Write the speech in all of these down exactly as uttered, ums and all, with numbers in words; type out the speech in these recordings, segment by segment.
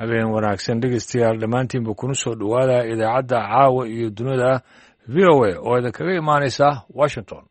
habeen wanaagsan dhegeystayaal dhammaantiinba kuna soo dhowaada idaacadda caawa iyo dunida v o a oo idinkaga imaanaysa washington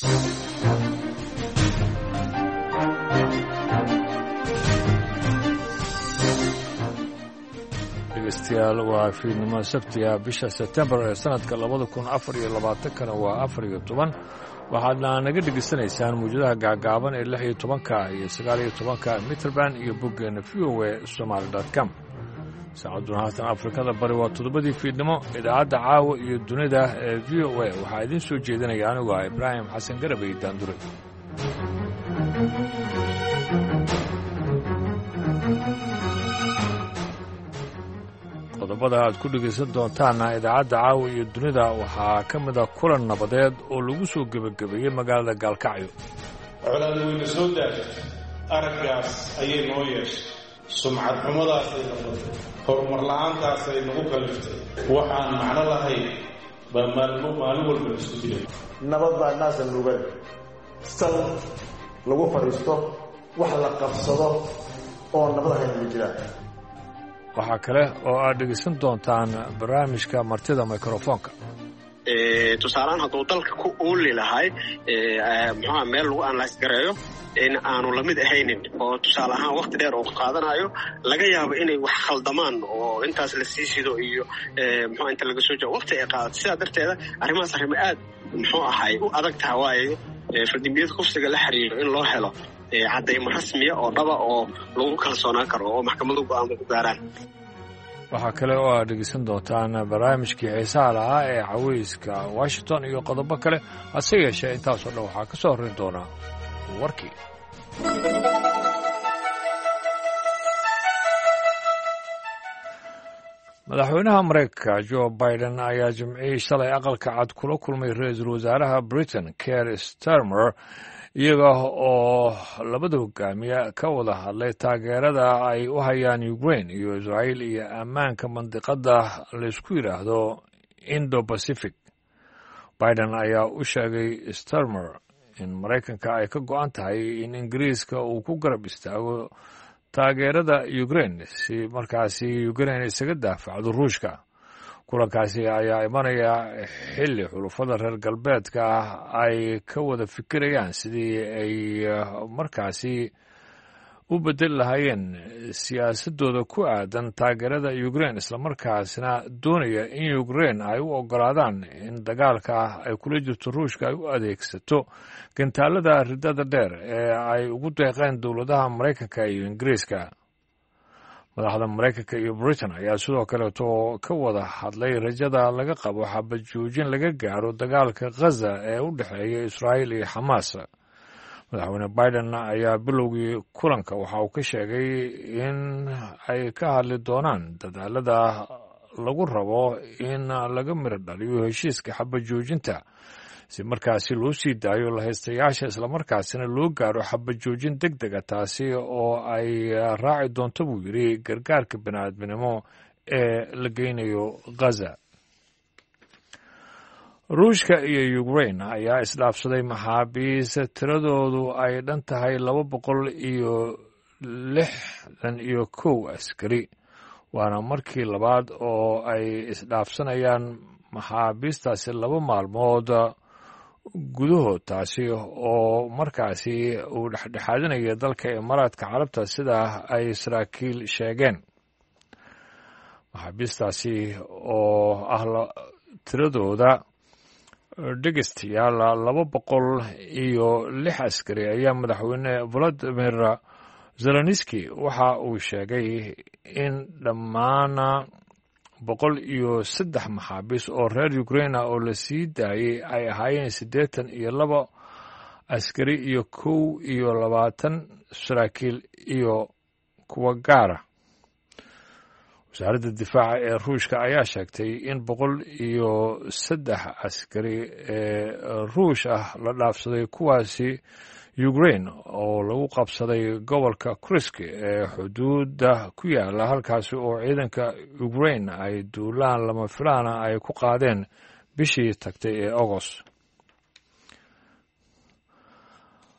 dhegeystayaal waa fiidnimo sabtiga bisha sebtembar ee sanadka labada kun afar iyo labaatankana waa afar iyo toban waxaadna naga dhegeysanaysaan mawjadaha gaagaaban ee lix iyo tobanka iyo sagaal iyo tobanka mitrband iyo boggeena v o a somaali dot com saacaduna haatan afrikada bari waa toddobadii fiidnimo idaacadda caawa iyo dunida ee v o a waxaa idiin soo jeedinaya anigu ah ibraahim xasan garabay daandure qodobada aad ku dhegaysan doontaana idaacadda caawa iyo dunida waxaa ka mida kulan nabadeed oo lagu soo gebagabeeyey magaalada gaalkacyo colaada weyna soo daagtay araggaas ayay noo yeeshay sumcad xumadaasay noqotay horumar la'aantaasay nagu kaliftay waxaan macno lahayn baa maalmo maalin walba isku dilay nabad baa naasan lugan sal lagu fadhiisto wax la qabsado oo nabad ahayn ma jiraan waxaa kale oo aad dhegaysan doontaan barnaamijka martida mikrofoonka tusaalehaan hadduu dalka ku ooli lahay muxuuha meel lagu analyse gareeyo in aanu lamid ahaynin oo tusaale ahaan wakti dheer oo qaadanayo laga yaabo inay wax khaldamaan oo intaas la sii sido iyo muxua inta laga soo jao wakti ay qaadato sidaa darteeda arrimahaas arrimo aad muxuu ahay u adag taha waayo fardimiyada kufsiga la xiriiro in loo helo caddaymo rasmiya oo dhaba oo lagu kalsoonaan karo oo maxkamadu go'aamo ku gaaraan waxaa kale oo aad dhegeysan doontaan barnaamijkii xiisaha lahaa ee caweyska washington iyo qodobo kale hase yeeshee intaasoo dhan waxaa ka soo horrayn doonaa warkii madaxweynaha maraykanka jo biden ayaa jimcihii shalay aqalka cad kula kulmay ra-iisul wasaaraha britain keir starmer iyaga oo labada hogaamiye ka wada hadlay taageerada ay u hayaan ukraine iyo israa'iil iyo ammaanka mandiqadda laysku yidhaahdo indo pacific biden ayaa u sheegay starmer in maraykanka ay ka go'an tahay in ingiriiska uu ku garab istaago taageerada ukraine si markaasi ukraine isaga daafacdo ruushka kulankaasi ayaa imanaya xilli xulufada reer galbeedka ah ay ka wada fikirayaan sidii ay markaasi u bedeli lahaayeen siyaasadooda ku aadan taageerada ukraine islamarkaasna doonaya in ukraine ay u oggolaadaan in dagaalka ay kula jirto ruushka ay u adeegsato gantaalada ridada dheer ee ay ugu deeqeen dowladaha maraykanka iyo ingiriiska madaxda maraykanka iyo britain ayaa sidoo kaleeto ka wada hadlay rajada laga qabo xabad joojin laga gaaro dagaalka khaza ee u dhexeeya israa'iil iyo xamaas madaxweyne biden ayaa bilowgii kulanka waxa uu ka sheegay in ay ka hadli doonaan dadaalada lagu rabo in laga miro dhaliyo heshiiska xabad joojinta si markaasi loo sii daayo lahaystayaasha islamarkaasina loo gaaro xabad joojin deg dega taasi oo ay raaci doonto buu yidhi gargaarka bini'aadminimo ee la geynayo khaza ruushka iyo ukraine ayaa isdhaafsaday maxaabiis tiradoodu ay dhan tahay laba boqol iyo lixdan iyo kow askari waana markii labaad oo ay isdhaafsanayaan maxaabiistaasi laba maalmood gudahood taasi oo markaasi uu dhexdhexaadinaya dalka imaaraadka carabta sidaa ay saraakiil sheegeen maxaabiistaasi oo ah tiradooda dhegeystayaal laba boqol iyo lix askari ayaa madaxweyne volodimir zelenski waxa uu sheegay in dhammaana boqol iyo saddex maxaabiis oo reer ukraina oo la sii daayey ay ahaayeen siddeetan iyo laba askari iyo kow iyo labaatan saraakiil iyo kuwa gaara wasaaradda difaaca ee ruushka ayaa sheegtay in boqol iyo saddex askari ee ruush ah la dhaafsaday kuwaasi ukraine oo lagu qabsaday gobolka kursk ee xuduudda ku yaala halkaasi oo ciidanka ukraine ay duulaan lama filaana ay ku qaadeen bishii tagtay ee agost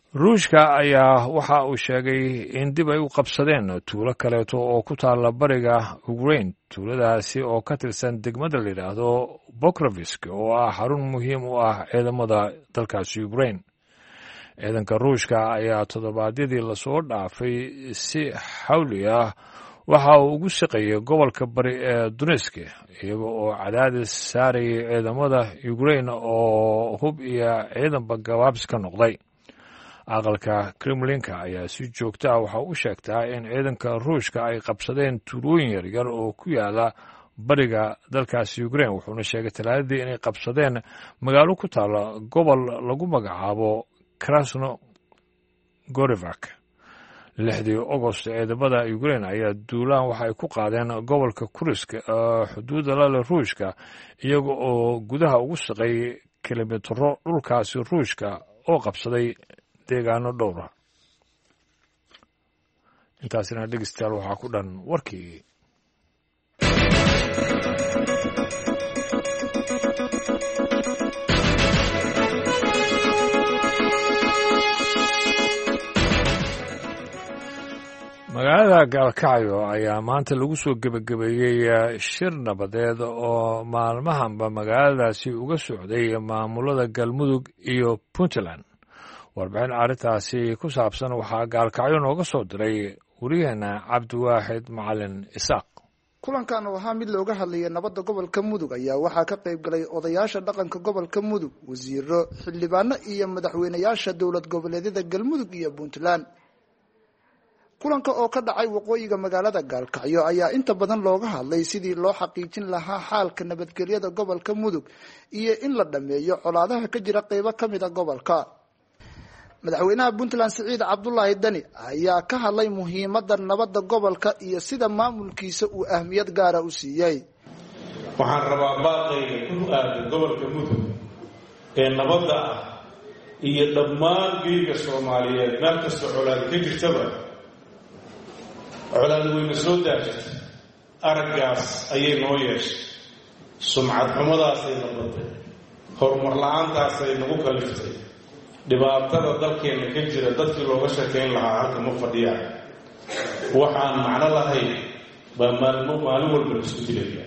ruushka ayaa waxa uu sheegay in dib ay u qabsadeen tuulo kaleeto oo ku taalla bariga ukraine tuuladaasi oo ka tirsan degmada la yidhaahdo bokrovisk oo ah xarun muhiim u ah ciidamada dalkaasi ukraine ciidanka ruushka ayaa toddobaadyadii lasoo dhaafay si xawli ah waxa uu ugu shaqeeyey gobolka bari ee Donetsk iyaga oo cadaadis saarayay ciidamada Ukraine oo hub iyo ciidanba gabaabsi ka noqday aqalka Kremlinka ayaa si joogto ah waxa uu sheegtaa in ciidanka ruushka ay qabsadeen tuulooyin yaryar oo ku yaala bariga dalkaasi Ukraine wuxuuna sheegay talaadadii inay qabsadeen magaalo ku taala gobol lagu magacaabo Krasnogorivka lixdii August ciidamada Ukraine ayaa duulaan waxa ay ku qaadeen gobolka Kursk xuduudda la leh Ruushka iyaga oo gudaha ugu shaqay kilomitro dhulkaasi Ruushka oo qabsaday deegaano dhowr ah intaasina dhegeystayaal waxaa ku dhan warkii magaalada gaalkacyo ayaa maanta lagu soo gebagabeeyey shir nabadeed oo maalmahanba magaaladaasi uga socday maamulada galmudug iyo puntland warbixin arrintaasi ku saabsan waxaa gaalkacyo nooga soo diray wariyaheena cabdiwaaxid macalin isaaq kulankan oo ahaa mid looga hadlayay nabadda gobolka mudug ayaa waxaa ka qayb galay odayaasha dhaqanka gobolka mudug wasiiro xildhibaano iyo madaxweynayaasha dowlad goboleedyada galmudug iyo puntland kulanka oo ka dhacay waqooyiga magaalada gaalkacyo ayaa inta badan looga hadlay sidii loo xaqiijin lahaa xaalka nabadgelyada gobolka mudug iyo in la dhameeyo colaadaha ka jira qaybo ka mid a gobolka madaxweynaha puntland siciid cabdulaahi dani ayaa ka hadlay muhiimadda nabadda gobolka iyo sida maamulkiisa uu ahmiyad gaara u siiyey waxaan rabaa baaqayga ku aadan gobolka mudug ee nabadda ah iyo dhammaan geega soomaaliyeed meel kasta colaad ka jirtaba colaad weyna soo daajirtay araggaas ayay noo yeeshay sumcad xumadaasay noqotay horumar la-aantaasay nagu kaliftay dhibaatada dalkeenna ka jira dadkii looga sheekayn lahaa halka ma fadhiyaan waxaan macno lahayn baa maalmo maalin walba la isku dilaya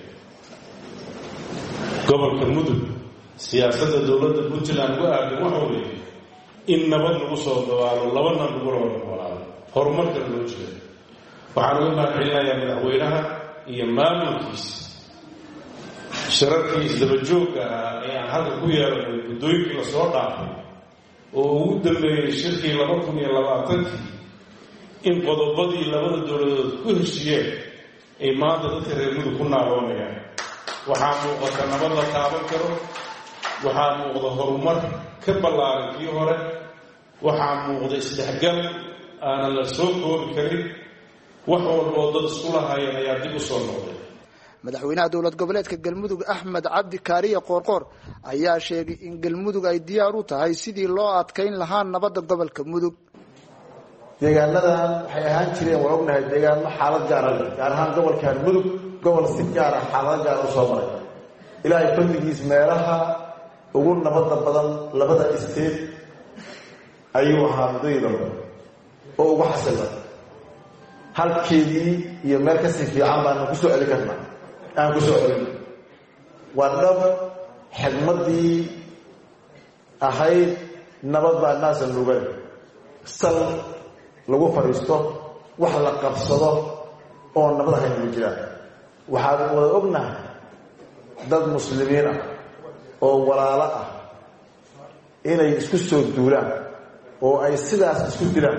gobolka mudug siyaasadda dowladda puntland uga aadan waxa weeye in nabad lagu soo dabaalo labana lagu rabo noolaado horumarkana loo jeedo waxaan uga mahadcelinayaa madaxweynaha iyo maamulkiisa shirarkii isdabajoogga ahaa ee aan halka ku yeelanay guddooyinkii lasoo dhaafay oo ugu dambeeyey shirkii laba kun iyo labaatankii in qodobadii labada dowladood ku heshiiyeen ay maanta dadka reer mudug ku naaroonayaan waxaa muuqata nabad la taaban karo waxaa muuqda horumar ka ballaaran kii hore waxaa muuqda isdhexgal aanan la soo koobi karin wax walboo dad isku lahaayeen ayaa dib u soo noqday madaxweynaha dowlad goboleedka galmudug axmed cabdi kaariye qoorqoor ayaa sheegay in galmudug ay diyaar u tahay sidii loo adkayn lahaa nabadda gobolka mudug deegaanadan waxay ahaan jireen waa ognahay deegaano xaalad gaara leh gaar ahaan gobolkan mudug gobol si gaara xaalad gaara u soo maray ilaahay fadligiis meelaha ugu nabadda badan labada isteed ayuu ahaa muddooyinaba oo ugu xasila halkeedii iyo meel kasii fiican baanu ku soo celi karnaa aan ku soo celin waa dhab xigmaddii ahayd nabad baa naasa nugan sal lagu fadhiisto wax la qabsado oo nabad ahayn ma jiraan waxaan wada ognahay dad muslimiin ah oo walaalo ah inay isku soo duulaan oo ay sidaas isku dilaan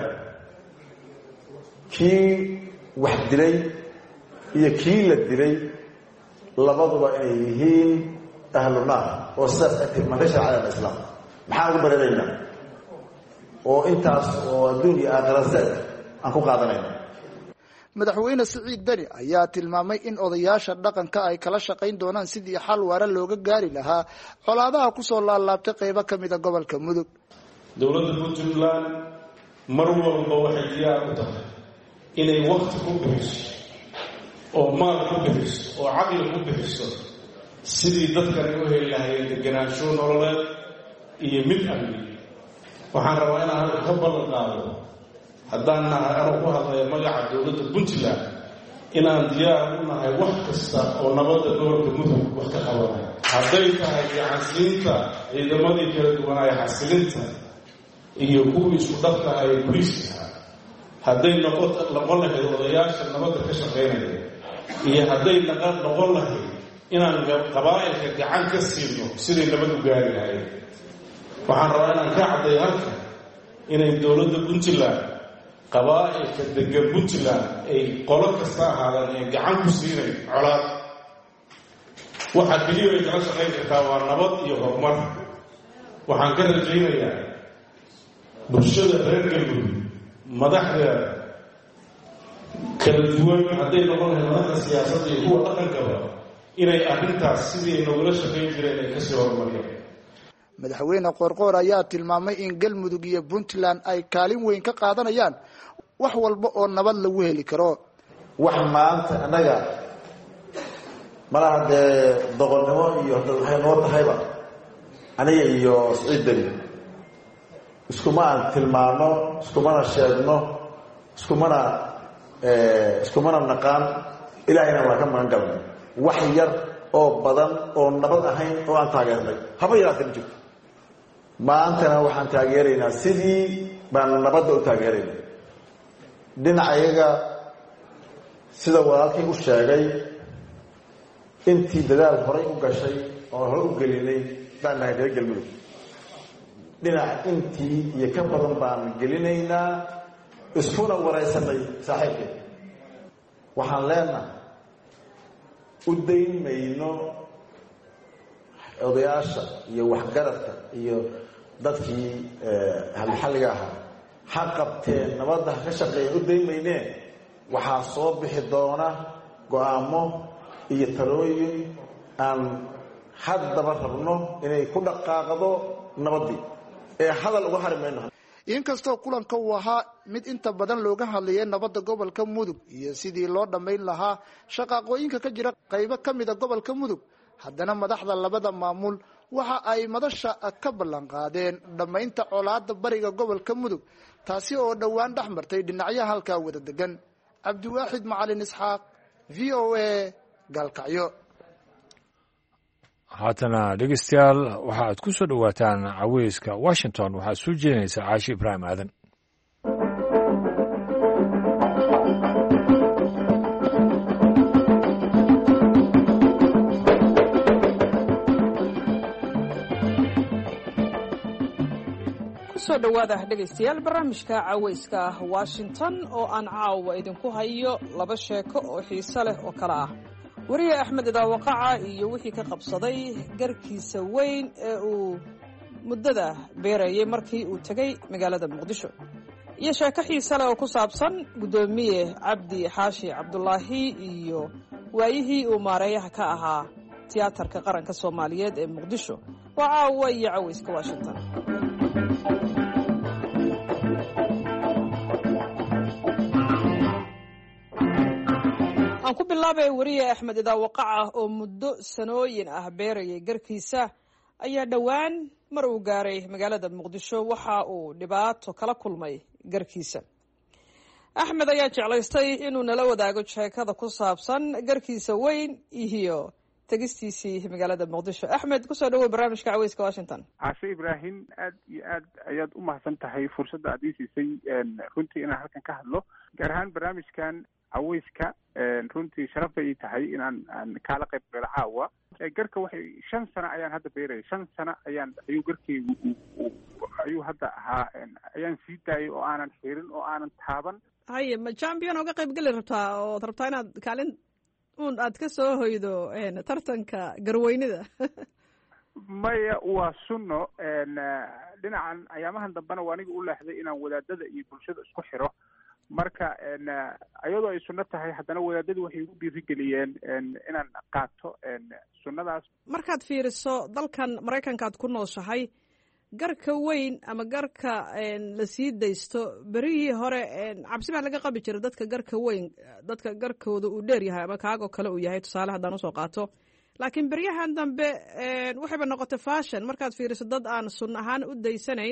kii wax dilay iyo kii la dilay labaduba inay yihiin ahlu naar oo sidaas ay tilmaantay sharciyada islaam maxaan ugu baranaynaa oo intaas oo adduun iyo aakhira seed aan ku qaadanayna madaxweyne siciid dani ayaa tilmaamay in odayaasha dhaqanka ay kala shaqayn doonaan sidii xal waara looga gaari lahaa colaadaha kusoo laalaabtay qaybo ka mida gobolka mudug dowladda puntland mar walba waxay diyaar u tahay inay wakti ku bixiso oo maal ku bixiso oo caqli ku bixiso sidii dadkan ay u heli lahayeen deganaansho nololeed iyo mid amni waxaan rabaa inaan halka ka ballan qaado haddaan nahay anuu ku hadlaya magaca dowladda puntland inaan diyaar u nahay wax kasta oo nabadda gobolka mudug wax ka qabanaya hadday tahay gacansiinta ciidamadii kala duwanaaye xasilinta iyo kuwii isku dhabka ahaye boliiska hadday noqon lahayd odayaasha nabadda ka shaqaynaya iyo hadday noqon lahayd inaan qabaa'ilka gacan ka siino siday nabad u gaari lahayd waxaan rabaa inaan ka cadday halka inay dowladda puntland qabaa'ilka degan puntland ay qolo kasta ahaadaan ee gacan ku siinay colaad waxaa keliya ay kala shaqayn kartaa waa nabad iyo horumar waxaan ka rajaynayaa bulshada reer galmudug madaxdeeda kala duwan hadday noqon lahayd madaxda siyaasadda iyo kuwa dhaqankaba inay arrintaas sidii ay nogula shaqayn jireen ay kasii horumariyeen madaxweyne qoorqoor ayaa tilmaamay in galmudug iyo puntland ay kaalin weyn ka qaadanayaan wax walba oo nabad lagu heli karo wax maanta annaga malaha dee doqonnimo iyo waxay noo tahayba aniga iyo siciid deni iskuma aan tilmaano iskumana sheegno iskumana iskumana naqaan ilaahayna waa ka magan galnay wax yar oo badan oo nabad ahayn oo aan taageernay haba yaraatee ma jirto maantana waxaan taageeraynaa sidii baan nabadda u taageeraynay dhinacayaga sida walaalkii u sheegay intii dadaal horay u gashay oo hore u gelinay baan nahay reer galmudug dhinac intii iyo ka badan baan gelinaynaa iskuna waraysanay saaxiibkay waxaan leenahay u dayn mayno odayaasha iyo waxgaradka iyo dadkii halxalliga ahaa ha qabteen nabadda ha ka shaqeeya u dayn maynee waxaa soo bixi doona go-aamo iyo talooyin aan haddaba rabno inay ku dhaqaaqdo nabaddii ee hadal uga hari mayno inkastoo kulanka uu ahaa mid inta badan looga hadlayay nabadda gobolka mudug iyo sidii loo dhammayn lahaa shaqaaqooyinka ka jira qaybo ka mida gobolka mudug haddana madaxda labada maamul waxa ay madasha ka ballan qaadeen dhammaynta colaadda bariga gobolka mudug taasi oo dhowaan dhex martay dhinacyaha halkaa wada degan cabdiwaaxid macalin isxaaq v o a gaalkacyo haatana dhegeystayaal waxa aad ku soo dhowaataan caweyska washington waxaad soo jeedinaysaa caashi ibraahim aadan kusoo dhowaada dhegaystayaal barnaamijka caweyska washington oo aan caawa idinku hayo laba sheeko oo xiiso leh oo kale ah wariye axmed idaawaqaca iyo wixii ka qabsaday garkiisa weyn ee uu muddada beerayay markii uu tegey magaalada muqdisho iyo sheeko xiise leh oo ku saabsan guddoomiye cabdi xaashi cabdulaahi iyo waayihii uu maareeyaha ka ahaa tiyaatarka qaranka soomaaliyeed ee muqdisho waa caawa iyo caweyska washington aan ku bilaabay wariye axmed idaawaqaca oo muddo sanooyin ah beerayay garkiisa ayaa dhowaan mar uu gaaray magaalada muqdisho waxa uu dhibaato kala kulmay garkiisa axmed ayaa jeclaystay inuu nala wadaago sheekada ku saabsan garkiisa weyn iyo tegistiisii magaalada muqdisho axmed kusoo dhawow barnaamijka caweyska washington caashe ibraahim aad iyo aad ayaad u mahadsan tahay fursadda aad ii siisay runtii inaan halkan ka hadlo gaar ahaan barnaamijkan caweyska runtii sharaf bay ii tahay inaan aan kaala qayb galo caawa garka waxay shan sano ayaan hadda beerayay shan sano ayaan ayuu garkeygu ayuu hadda ahaa ayaan sii daayay oo aanan xirin oo aanan taaban haye ma champion oga qayb geli rabtaa ood rabtaa inaad kaalin un aad ka soo hoydo tartanka garweynida maya waa sunno dhinacan ayaamahan dambena waa aniga u leexday inaan wadaadada iyo bulshada isku xiro marka iyadoo ay sunno tahay haddana wadaadadu waxay igu dhiirigeliyeen inaan qaato sunnadaas markaad fiiriso dalkan maraykanka aad ku nooshahay garka weyn ama garka la sii daysto berihii hore cabsi baa laga qabi jira dadka garka weyn dadka garkooda uu dheer yahay ama kaagoo kale uu yahay tusaale haddaan usoo qaato laakiin beryahan dambe waxayba noqotay fashion markaad fiiriso dad aan sun ahaan u daysanayn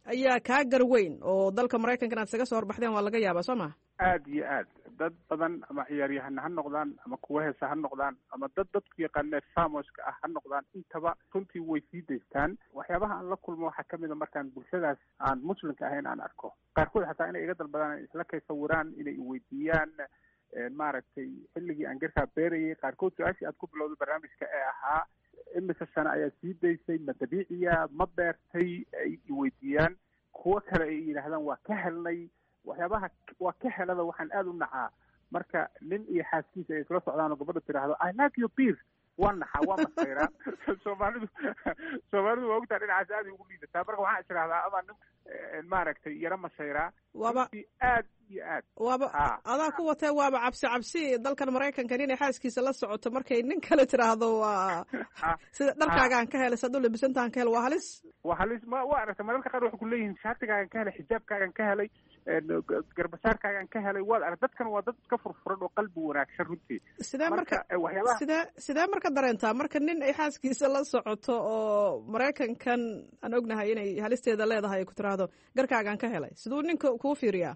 ayaa kaa garweyn oo dalka maraykanka inaad isaga soo horbaxdeen waa laga yaabaa soo ma aada iyo aad dad badan ama ciyaaryahana ha noqdaan ama kuwa heesa ha noqdaan ama dad dadku yaqaanee famoska ah ha noqdaan intaba runtii way sii daystaan waxyaabaha aan la kulmo waxaa kamid a markaan bulshadaas aan muslimka ahayn aan arko qaarkood xataa inay iga dalbadaan isla kay sawiraan inay iweydiiyaan maaragtay xilligii aan garkaa beerayay qaarkood su-aashii aad ku bilowday barnaamijka ee ahaa imise sano ayaa sii daysay ma dabiiciya ma beertay ay iweydiiyaan kuwo kale ay yidhaahdaan waa ka helnay waxyaabaha waa ka helada waxaan aada u nacaa marka nin iyo xaaskiisa ay isla socdaan oo gabadha tiraahdo I like your beer waa naxaa waa masayraa soomaalidu soomaalidu waa ogtaa dhinacaas aada ugu liidataa marka waxaan is idhahdaa ama nin maaragtay yaro masayraa waaba aad iyo aad waaba adaa ku watee waaba cabsi cabsi dalkan maraykanka inay xaaskiisa la socoto markay nin kale tiraahdo waa sida dharkaagaan ka helay saduu labisantahan ka hel waa halis waa halis ma waa aragtay mararka qaar waxay kuleeyihiin shaartigaagan ka helay xijaabkaagan ka helay garbasaarkaagan ka helay waad arag dadkan waa dad iska furfuran oo qalbi wanaagsan runtii sidee marka waxyaabaha sidee sidee marka dareentaa marka nin ay xaaskiisa la socoto oo maraykankan aan ognahay inay halisteeda leedahay ay ku tiraahdo garkaagan ka helay siduu ninka kuu fiiriyaa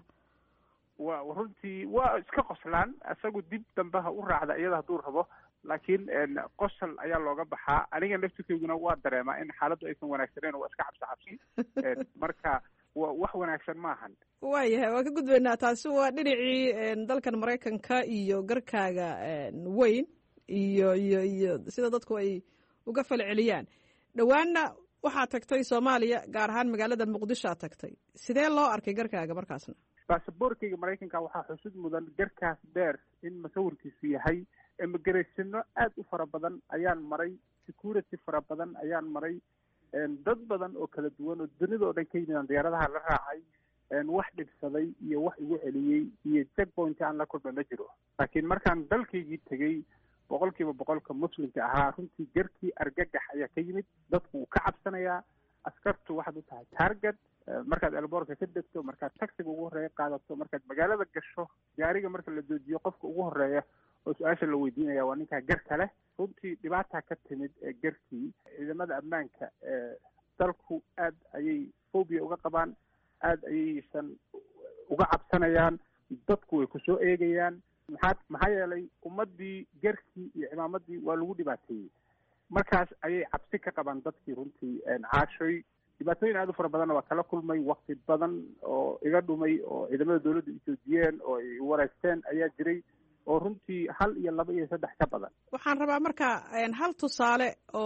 wa runtii waa iska qoslaan isagu dib dambe ha u raacda iyada hadduu rabo laakiin qosol ayaa looga baxaa aniga laftirkeyguna waa dareemaa in xaaladdu aysan wanaagsaneyn waa iska cabsi cabsi marka wa wax wanaagsan maahan waayahay waan ka gudbaynaa taasi waa dhinacii dalkan maraykanka iyo garkaaga weyn iyo iyo iyo sida dadku ay uga falceliyaan dhowaanna waxaad tagtay soomaaliya gaar ahaan magaalada muqdisho aad tagtay sidee loo arkay garkaaga markaasna baasaboorkayga maraykanka waxaa xusud mudan garkaas dheer in masawirkiisu yahay immigratiano aada u fara badan ayaan maray security fara badan ayaan maray dad badan oo kala duwan oo dunida oo dhan ka yimidaan diyaaradaha la raacay wax dhibsaday iyo wax igu celiyey iyo checkpoint aan la kulma ma jiro laakiin markaan dalkaygii tegey boqol kiiba boqolka muslimka ahaa runtii garkii argagax ayaa ka yimid dadku wuu ka cabsanayaa askartu waxaad u tahay target markaad elboorka ka degto markaad taxiga ugu horreeya qaadato markaad magaalada gasho gaariga marka la joojiyo qofka ugu horreeya oo su-aasha la weydiinaya waa ninkaa garka leh runtii dhibaataa ka timid ee garkii ciidamada ammaanka ee dalku aad ayay phobia uga qabaan aad ayaysan uga cabsanayaan dadku way kusoo eegayaan maxaa maxaa yeelay ummadii garkii iyo cimaamadii waa lagu dhibaateeyey markaas ayay cabsi ka qabaan dadkii runtii caashoy dhibaatooyin aada u fara badanna waa kala kulmay wakti badan oo iga dhumay oo ciidamada dawladda ijoojiyeen oo ay wareysteen ayaa jiray oo runtii hal iyo laba iyo saddex ka badan waxaan rabaa marka hal tusaale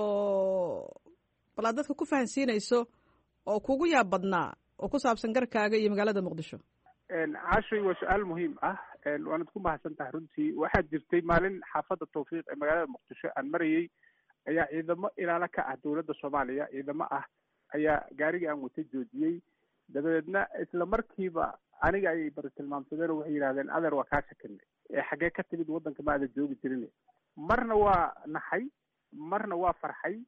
oo bal aad dadka ku fahansiinayso oo kugu yaab badnaa oo ku saabsan garkaaga iyo magaalada muqdisho caashoy waa su-aal muhiim ah waanad ku mahadsan tahay runtii waxaa jirtay maalin xaafadda tawfiiq ee magaalada muqdisho aan marayey ayaa ciidamo ilaalo ka ah dawladda soomaaliya ciidamo ah ayaa gaarigii aan watay joojiyey dabadeedna isla markiiba aniga ayay bari tilmaamsadeen oo waxay yidhahdeen adeer waa kaa shakinay ee xaggee ka timid waddanka ma aada joogi jirin marna waa naxay marna waa farxay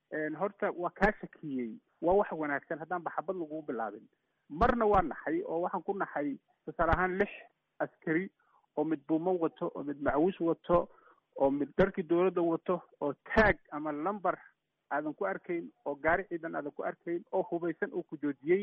horta waa kaa shakiyey waa wax wanaagsan haddaan baxabad lagugu bilaabin marna waa naxay oo waxaan ku naxay tusaale ahaan lix askari oo mid buumo wato oo mid macawis wato oo mid dharkii dawladda wato oo taag ama lumber aadan ku arkayn oo gaari ciidan aadan ku arkayn oo hubaysan oo ku joojiyey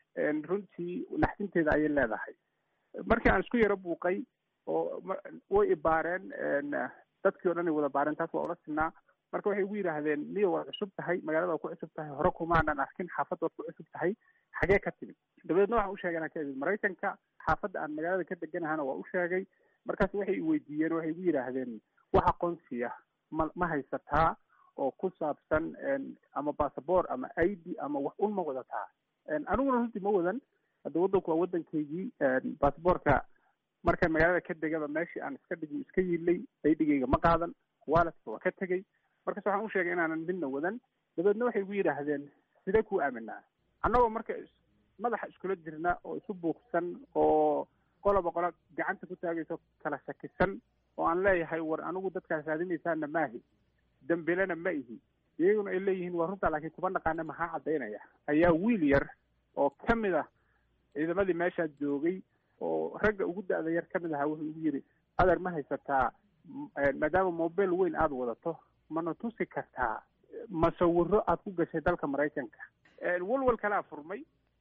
runtii naxdinteeda ayay leedahay markii aan isku yaro buuqay oo way ibaareen dadkii o dhan ay wada baareen taas waa ula sinaa marka waxay ugu yidhaahdeen miya waad cusub tahay magaalada waad ku cusub tahay hore kumaanan arkin xaafadda waad ku cusub tahay xagee ka timid dabadeedna waxaan u sheegay inaan ka imid maraykanka xaafadda aan magaalada ka deganahana waa u sheegay markaas waxay iweydiiyeen waxay igu yidhaahdeen wax aqoonsiya ma ma haysataa oo ku saabsan ama basaboor ama i d ama wax un ma wadataa aniguna runtii ma wadan hadda waddanku waa waddankaygii basaboorka markaan magaalada ka degaba meeshii aan iska dhigi iska yiilay aydhigayga ma qaadan waaladka waa ka tegey markaas waxaan u sheegay inaanan midna wadan dabeedna waxay igu yidhaahdeen sidee kuu aaminaa annagoo marka madaxa iskula jirna oo isu buuqsan oo qoloba qolo gacanta ku taagayso kala shakisan oo aan leeyahay war anigu dadkaas raadinaysaana maahi dambilena ma ihi iyaguna ay leeyihiin waa runtaa laakiin kuma naqaana maxaa caddaynaya ayaa wiil yar oo ka mid ah ciidamadii meeshaa joogay oo ragga ugu da-da yar ka mid ahaa wuxuu igu yidhi adeer ma haysataa maadaama mobile weyn aada wadato mana tusi kartaa masawiro aad ku gashay dalka maraykanka walwal kalaa furmay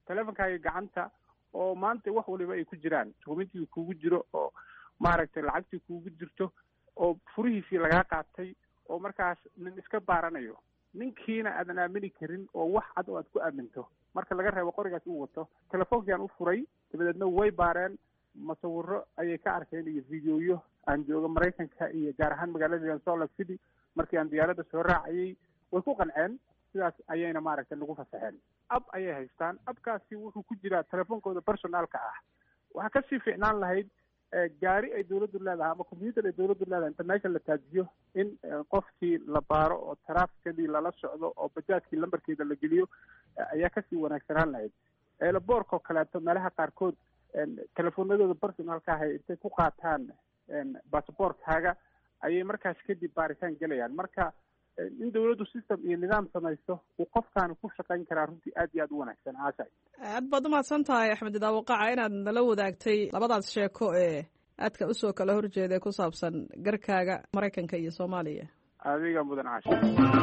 teleefonkaaga gacanta oo maanta wax waliba ay ku jiraan dukumentigii kugu jiro oo maaragtay lacagtii kugu jirto oo furihiisii lagaa qaatay oo markaas nin iska baaranayo ninkiina aadan aamini karin oo wax cad oo aad ku aaminto marka laga reebo qorigaas uu wato telefoonkiiaan u furay dabadeedna way baareen masawiro ayay ka arkeen iyo videoyo aan jooga maraykanka iyo gaar ahaan magaalada Salt Lake City markii aan diyaaradda soo raacayay way ku qanceen sidaas ayayna maaragtay nagu fasaxeen ab ayay haystaan abkaasi wuxuu ku jiraa telefoonkooda personalka ah waxaa kasii fiicnaan lahayd gaari ay dawladdu leedahay ama computer ay dawladdu leedahay international la taajiyo in qofkii la baaro oo taraafikadii lala socdo oo bajaajkii lambarkeeda la geliyo ayaa kasii wanaagsanaan lahayd eelaboorka oo kaleeto meelaha qaarkood telefoonadooda personalka ah intay ku qaataan basaboorkaaga ayay markaas kadib baaritaan gelayaan marka in dawladdu system iyo nidaam samaysto uu qofkaan ku shaqayn karaa runtii aad iyo aad u wanaagsan caasha aad baad umahadsan tahay axmed idaawaqaca inaad nala wadaagtay labadaas sheeko ee aadka usoo kala horjeeda ku saabsan garkaaga maraykanka iyo soomaaliya adiga mudan caasha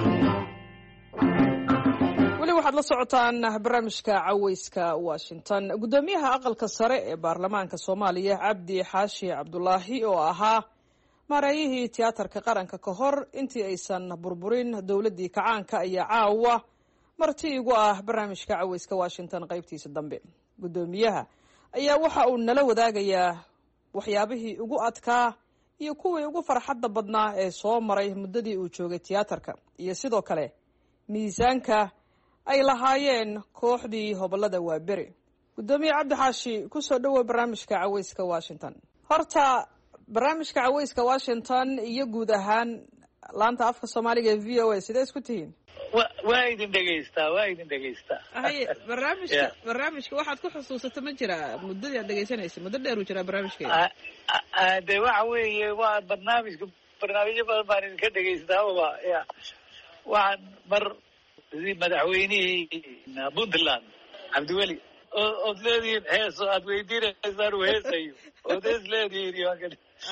weli waxaad la socotaan barnaamijka caweyska washington guddoomiyaha aqalka sare ee baarlamaanka soomaaliya cabdi xaashi cabdulaahi oo ahaa maareeyihii tiyaatarka qaranka ka hor intii aysan burburin dowladdii kacaanka ayaa caawa marti igu ah barnaamijka caweyska washington qaybtiisa dambe guddoomiyaha ayaa waxa uu nala wadaagayaa waxyaabihii ugu adkaa iyo kuwii ugu farxadda badnaa ee soo maray muddadii uu joogay tiyaatarka iyo sidoo kale miisaanka ay lahaayeen kooxdii hobolada waaberi guddoomiye cabdi xaashi kusoo dhowow barnaamijka caweyska washington horta barnaamijka caweyska washington iyo guud ahaan laanta afka soomaaliga ee v o a sidee isku tihiin waa idin dhegaystaa waa idin dhegaystaa haye barnaamijka barnaamijka waxaad ku xusuusata ma jira muddadii aad dhegaysanaysa muddo dheer uu jiraa barnaamijkeeda de waxa weeye waa barnaamijka barnaamijyo badan baan idinka dhegaystaa wa ya waxaan mar madaxweynihii puntland cabdiweli ood leedihiin heeso aad weydiinaysaan uu heesayo ood hees leedihiin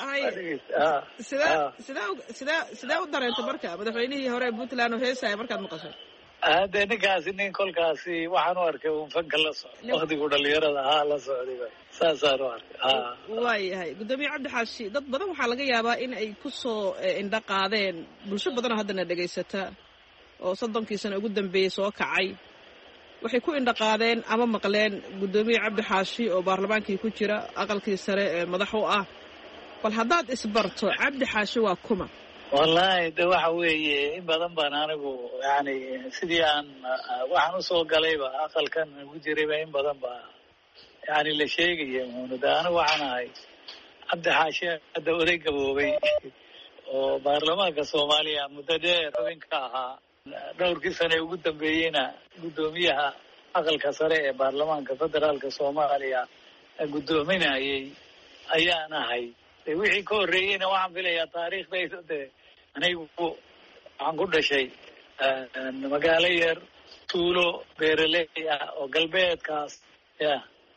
sidaa sidaa sidaa sidee u dareentay marka madaxweynihii hore puntland oo heesaya markaad maqashay hade ninkaasi nin kolkaasi waxaan u arkay un fanka la socda waktigu dhalinyarada ahaa la socday saasaan u arkay waayahay guddoomiye cabdi xaashi dad badan waxaa laga yaabaa in ay kusoo indho qaadeen bulsho badanoo haddana dhegaysata oo soddonkii sano ugu dambeeyey soo kacay waxay ku indho qaadeen ama maqleen guddoomiye cabdi xaashi oo baarlamaankii ku jira aqalkii sare ee madax u ah bal haddaad isbarto cabdi xaashi waa kuma wallahi de waxa weeye in badan baan anigu yani sidii aan waxaan usoo galayba aqalkan ugu jirayba in badan ba yani la sheegaya muunada anigu waxaan ahay cabdi xaashi hadda oday gaboobay oo baarlamaanka soomaaliya muddo dheer xubin ka ahaa dhowrkii sane ugu dambeeyeyna guddoomiyaha aqalka sare ee baarlamaanka federaalka soomaaliya guddoominayay ayaan ahay de wixii ka horreeyeyna waxaan filayaa taariikhdayda de anigu waxaan ku dhashay magaalo yar tuulo beeraley ah oo galbeedkaas ya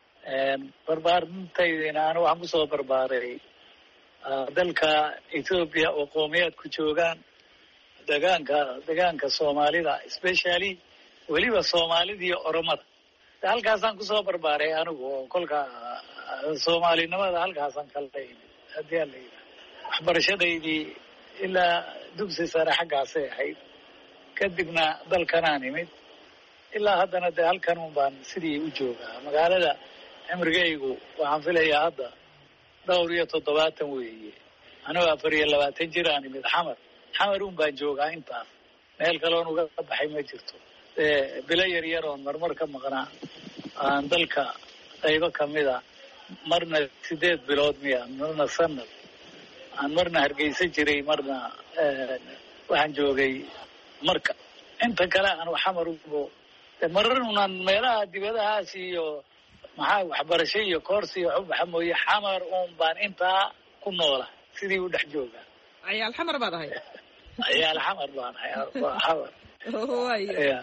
barbaarintaydiina anigu waxaan kusoo barbaaray dalka ethoopia oo qowmiyaad ku joogaan degaanka degaanka soomaalida especially weliba soomaalida iyo oromada de halkaasaan kusoo barbaaray anigu oo kolka soomaalinimada halkaasaan kala haddii ala yidhaha waxbarashadaydii ilaa dugsi sare xaggaasay ahayd kadibna dalkanaan imid ilaa haddana dee halkan un baan sidii u joogaa magaalada cimrigaygu waxaan filayaa hadda dhowr iyo toddobaatan weeye anigoo afar iyo labaatan jir aan imid xamar xamar un baan joogaa intaas meel kaloon uga baxay ma jirto dee bilo yar yar oon marmar ka maqnaa aan dalka qaybo kamida marna sideed bilood miya marna sanad aan marna hargeysa jiray marna waxaan joogay marka inta kale aan xamar ugo de marar unaan meelaha dibadahaas iyo maxaa waxbarasho iyo koorsi iyo xubaxa mooye xamar un baan intaa ku noola sidii u dhex joogaa cayaal xamar baad ahay cayaal xamar baan ahay waa xamar waya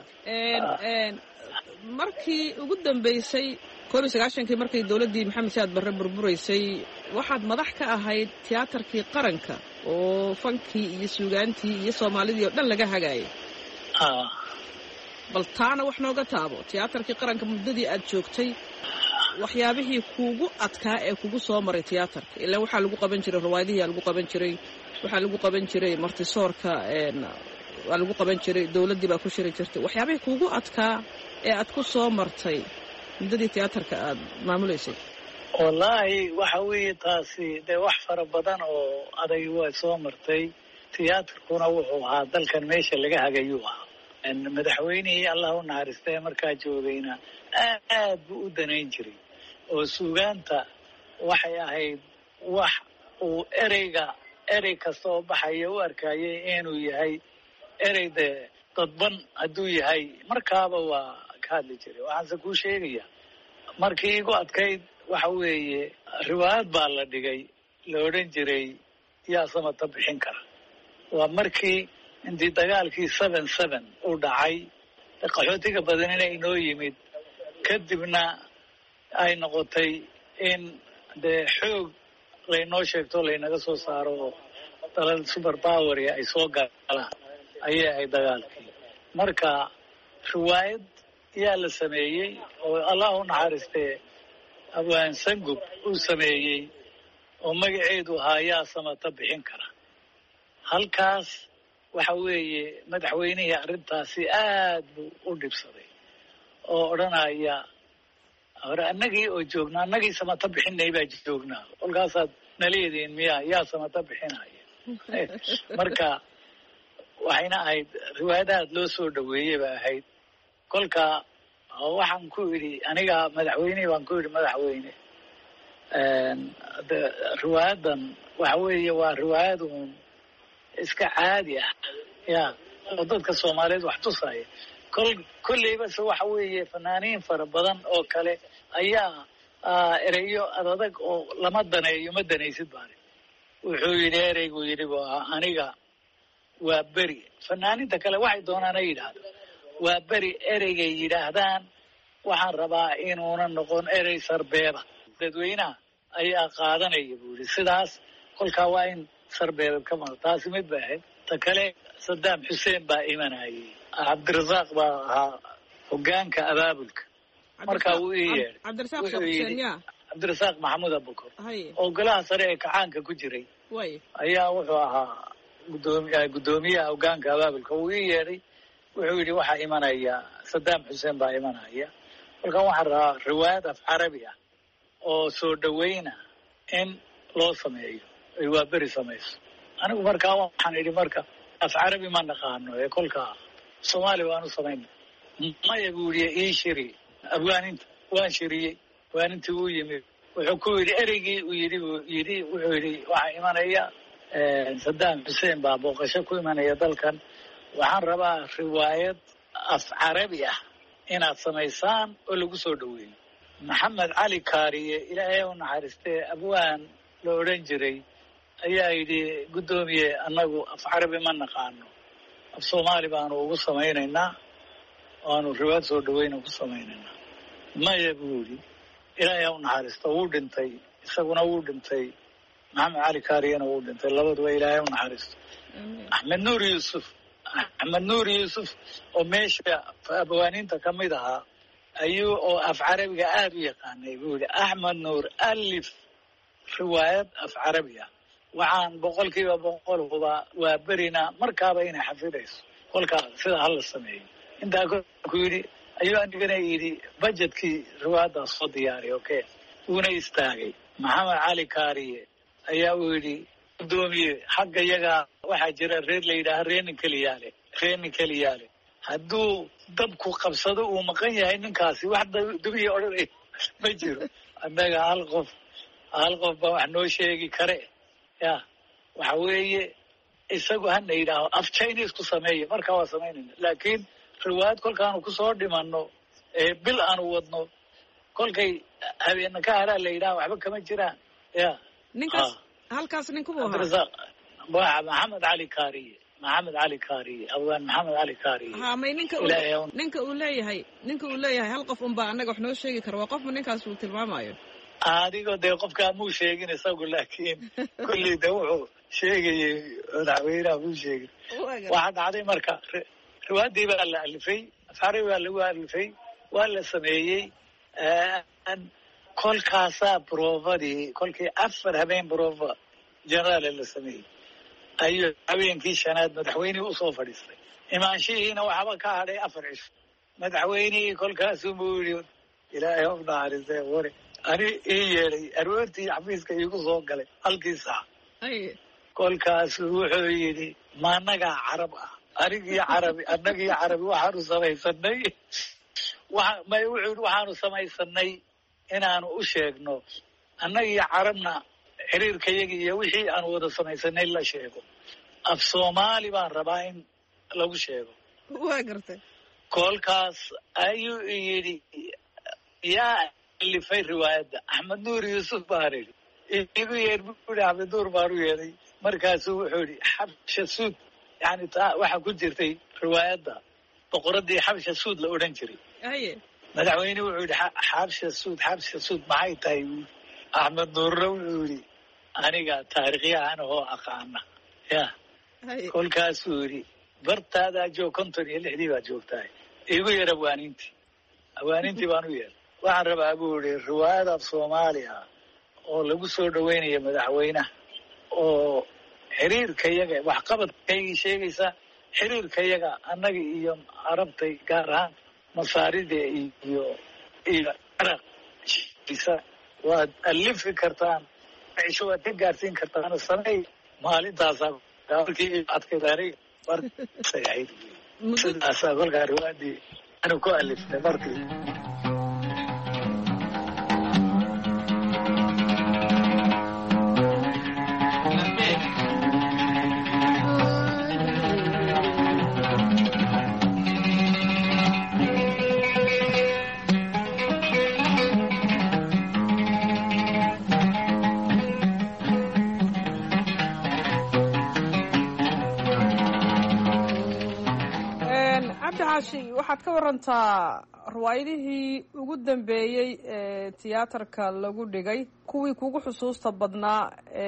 markii ugu dambeysay koob iyo sagaashankii markay dawladdii maxamed saad barre burburaysay waxaad madax ka ahayd tiyaatarkii qaranka oo fankii iyo suugaantii iyo soomaalidii oo dhan laga hagaayay bal taana wax nooga taabo tiyaatarkii qaranka muddadii aad joogtay waxyaabihii kuugu adkaa ee kugu soo maray tiyaatarka ilaa waxaa lagu qaban jiray riwaayadihii lagu qaban jiray waxaa lagu qaban jiray martisoorka waa lagu qaban jiray dawladdii baa ku shiri jirtay waxyaabihii kuugu adkaa ee aad ku soo martay muddadii tiyaatarka aad maamulaysay wallaahi waxa weeye taasi dee wax fara badan oo aday waa soo martay tiyaatarkuna wuxuu ahaa dalkan meesha laga hagayuu ahaa madaxweynihii allah u naxariistay markaa joogayna aad buu u danayn jiray oo suugaanta waxay ahayd wax uu ereyga erey kasta oo baxaya u arkayay inuu yahay erey dee dadban hadduu yahay markaaba waa ka hadli jiray waxaanse kuu sheegaya markii igu adkayd waxa weeye riwaayad baa la dhigay la odhan jiray yaa samata bixin kara waa markii intii dagaalkii seven seven uu dhacay qaxootiga badanina inoo yimid kadibna ay noqotay in dee xoog laynoo sheegto laynaga soo saaro oo dalal super power ay soo galaan ayay ahayd dagaalkii marka riwaayad yaa la sameeyey oo allah u naxariistee abwaan sangub uu sameeyey oo magaceedu ahaa yaa samata bixin kara halkaas waxa weeye madaxweynihii arrintaasi aad buu u dhibsaday oo odhanaya hore annagii oo joognaa annagii samata bixinay baa joognaa kolkaasaad naleediin miyaa yaa samata bixinaya marka waxayna ahayd riwaayad aad loo soo dhaweeyey ba ahayd kolka waxaan ku idhi aniga madaxweynihii baan ku idhi madaxweyne de riwaayadan waxa weeye waa riwaayad uun iska caadi ah ya oo dadka soomaaliyeed wax tusaya kol kolleyba se waxa weeye fanaaniin fara badan oo kale ayaa ereyo adadag oo lama daneeyo ma danaysid baani wuxuu yidhi ereygu yidhi waa aniga waa beri fanaaniinta kale waxay doonaan ay yidhaahdo waa beri ereygay yidhaahdaan waxaan rabaa inuuna noqon erey sarbeeba dadweynaha ayaa qaadanaya buu yidhi sidaas kolkaa waa in sarbeeba ka maqan taasi mid bay ahayd ta kale sadaam xuseen baa imanayay cabdirasaaq baa ahaa hogaanka abaabulka markaa wuu ii yeedhay cabdirasaaq maxamuud abukor oo golaha sare ee kacaanka ku jiray ayaa wuxuu ahaa gudoomi guddoomiyaha hogaanka abaabulka wuu ii yeedhay wuxuu yidhi waxaa imanaya sadaam xuseen baa imanaya kolkaan waxaan rabaa riwaayad af carabi ah oo soo dhaweyna in loo sameeyo ay waa beri samayso anigu markaa waxaan idhi marka af carabi ma naqaano ee kolkaa soomaali waanu samayna maya buu yidhi ii shiri abwaaninta waan shiriyey abwaanintii uu yimid wuxuu ku yidhi ereygii uu yidhi buu yidhi wuxuu yidhi waxaa imanaya sadaam xuseen baa booqasho ku imanaya dalkan waxaan rabaa riwaayad af carabi ah inaad samaysaan oo lagu soo dhaweeyo maxamed cali kaariye ilaahay u naxariistee abwaan la odhan jiray ayaa yidhi guddoomiye annagu af carabi ma naqaano af soomaali baanu ugu samaynaynaa waanu riwaayad soo dhaweyna ku samaynaynaa maya buu yidhi ilaahay u naxariisto wuu dhintay isaguna wuu dhintay maxamed cali kaariyena wuu dhintay labaduba ilaahay u naxariisto axmed nuur yuusuf axmed nuur yuusuf oo meesha abwaaniinta ka mid ahaa ayuu oo af carabiga aad u yaqaanay buu yidhi axmed nuur alif riwaayad af carabi ah waxaan boqol kiiba boqol huba waa berina markaaba inay xafidayso kolkaa sida hala sameeyo intaa ku yidhi ayuu anigana yidhi budgetkii riwaayaddaas soo diyaariy okay wuuna istaagay maxamed cali kaariye ayaa uu yidhi guddoomiye xagga iyagaa waxaa jira reer la yidhaaha reenin keliyaale reenin keliyaale hadduu dabku qabsado uu maqan yahay ninkaasi wax dubiya odhanay ma jiro annaga hal qof hal qof baa wax noo sheegi kare ya waxa weeye isagu hana yidhaaho af chinese ku sameeya markaa waa samaynayna laakiin riwaayad kolkaanu kusoo dhimano ee bil aanu wadno kolkay habeena ka haraa la yidhaha waxba kama jiraan ya ninkaas halkaas ninkubu ahaa maxamed cali kaariye maxamed cali kaariye abwaan maxamed cali kaariye ha may ninka ninka uu leeyahay ninka uu leeyahay hal qof unbaa annaga wax noo sheegi kara waa qofma ninkaas uu tilmaamayo adigoo dee qofkaa muu sheegin isagu laakiin kulley de wuxuu sheegayay madaxweynaha muu sheegin waxaa dhacday marka riwaayadii baa la alifay af afcari waa lagu alifay waa la sameeyey kolkaasaa broofadii kolkii afar habeen broofa generaale la sameeyey ayuu habeenkii shanaad madaxweynihii usoo fadhiistay imaanshihiina waxba ka hadhay afar cisho madaxweynihii kolkaasuu buu yidhi ilaahay of naxariistay wari ani ii yeedhay aroortii xafiiska iigu soo galay halkii saac kolkaasuu wuxuu yidhi ma annagaa carab ah anigii carabi annagii carabi waxaanu samaysanay may wuxuu yidhi waxaanu samaysanay inaanu u sheegno annagii carabna xiriirkayagii iyo wixii aanu wada samaysanay la sheego af soomaali baan rabaa in lagu sheego waa gartay kolkaas ayuu yidhi yaa alifay riwaayadda axmed nuur yuusuf baan idhi igu yeer buu yidhi axmed nuur baan u yeeday markaasuu wuxuu yidhi xabsha suud yani taa waxaa ku jirtay riwaayadda boqoradii xabsha suud la odhan jiray aye madaxweyne wuxuu yidhi xabsha suud xabsha suud maxay tahay axmed nuurna wuxuu yidhi aniga taariikhyahan oo aqaana ya kolkaasuu yidhi bartaadaa joog konton iyo lixdii baad joogtahay igu yeer awaanintii awaanintii baan u yeeray waxaan rabaa buu yidhi riwaayada soomaaliya oo lagu soo dhaweynayo madaxweynaha oo xiriirkayaga waxqabadkaygii sheegaysa xiriirkayaga annaga iyo carabtay gaar ahaan masaarida iyo iyo caraqisa waad alifi kartaan cisho waad ka gaarsiin kartaan samey maalintaasaa markii adkaydaanay markay ahayd sidaasaa kolkaa riwaayadii anu ku aliftay markii waxaad ka warantaa riwaayadihii ugu dambeeyey ee tiyaatarka lagu dhigay kuwii kugu xusuusta badnaa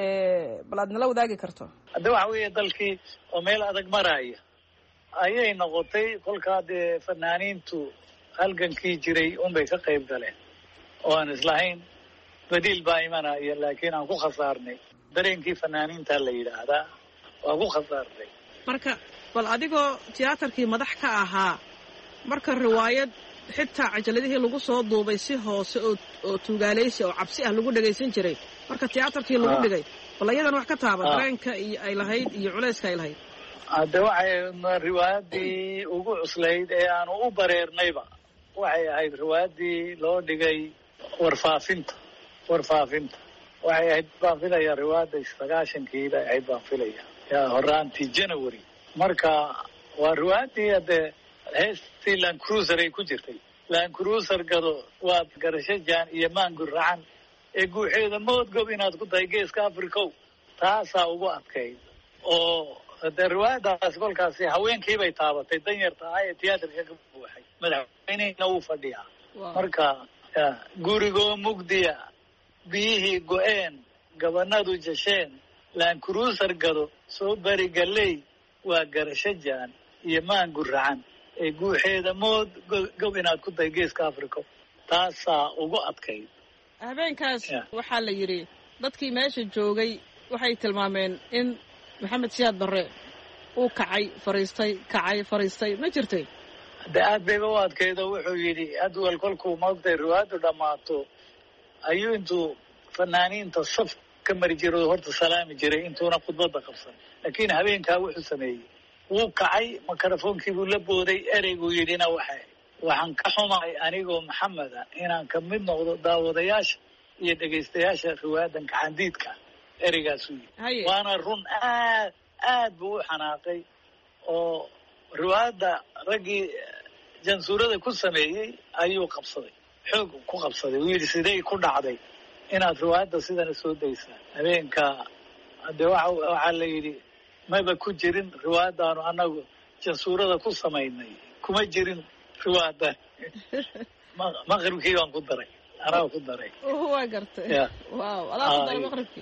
bal aad nala wadaagi karto hadda waxa weeye dalkii oo meel adag maraya ayay noqotay kolkaa dee fanaaniintu halgankii jiray unbay ka qayb galeen oo aan islahayn badiil baa imanaya laakiin aan ku khasaarnay dareenkii fanaaniinta la yidhaahdaa waa ku khasaarnay marka bal adigoo tiyaatarkii madax ka ahaa marka riwaayad xitaa cajaladihii lagu soo duubay si hoose oo oo tuugaalaysi oo cabsi ah lagu dhagaysan jiray marka tiyaatarkii lagu dhigay bal iyadan wax ka taaba dareenka iyo ay lahayd iyo culayska ay lahayd hadda waxay riwaayadii ugu cuslayd ee aanu u bareernayba waxay ahayd riwaayadii loo dhigay warfaafinta warfaafinta waxay ahayd baan filaya riwaayadda sagaashankii bay ahayd baan filaya yaa horaantii january marka waa riwaayadii hadde heestii land cruiser ay ku jirtay land cruiser gado waa garasho jaan iyo maangur racan ee guuxeeda moodgob inaad ku tahay geeska africow taasaa ugu adkayd oo dee riwaayadaas kolkaasi haweenkii bay taabatay danyarta ah ee tiyaatarka ka buuxay madaxweynehina wuu fadhiyaa marka gurigoo mugdiya biyihii go-een gabanadu jasheen land cruiser gado soo bari galey waa garasho jaan iyo maangur racan ee guuxeeda mood gob inaad ku tahay geeska africa taasaa ugu adkayd habeenkaas waxaa la yidhi dadkii meesha joogay waxay tilmaameen in maxamed siyaad barre uu kacay fariistay kacay fariistay ma jirtay de aad bayba u adkayd oo wuxuu yidhi adwal kolkuu maogtay riwaayaddu dhammaato ayuu intuu fanaaniinta saf ka mari jiray oo horta salaami jiray intuuna khudbadda qabsan laakiin habeenkaa wuxuu sameeyey wuu kacay mikrofonkii buu la booday ereyguu yidhina waxay waxaan ka xumahay anigoo maxameda inaan ka mid noqdo daawadayaasha iyo dhegaystayaasha riwaayadan gacandiidka ereygaasuu yidhi waana run aad aad buu u xanaaqay oo riwaayadda raggii jansuurada ku sameeyey ayuu qabsaday xoog ku qabsaday uu yidhi sidey ku dhacday inaad riwaayadda sidana soo daysaan habeenka de waxaa la yidhi maba ku jirin riwaayadaanu annagu jansuurada ku samaynay kuma jirin riwaayadan maqribkii baan ku daray anaa ku daray waa gartay wow adaa ku daray maqribkii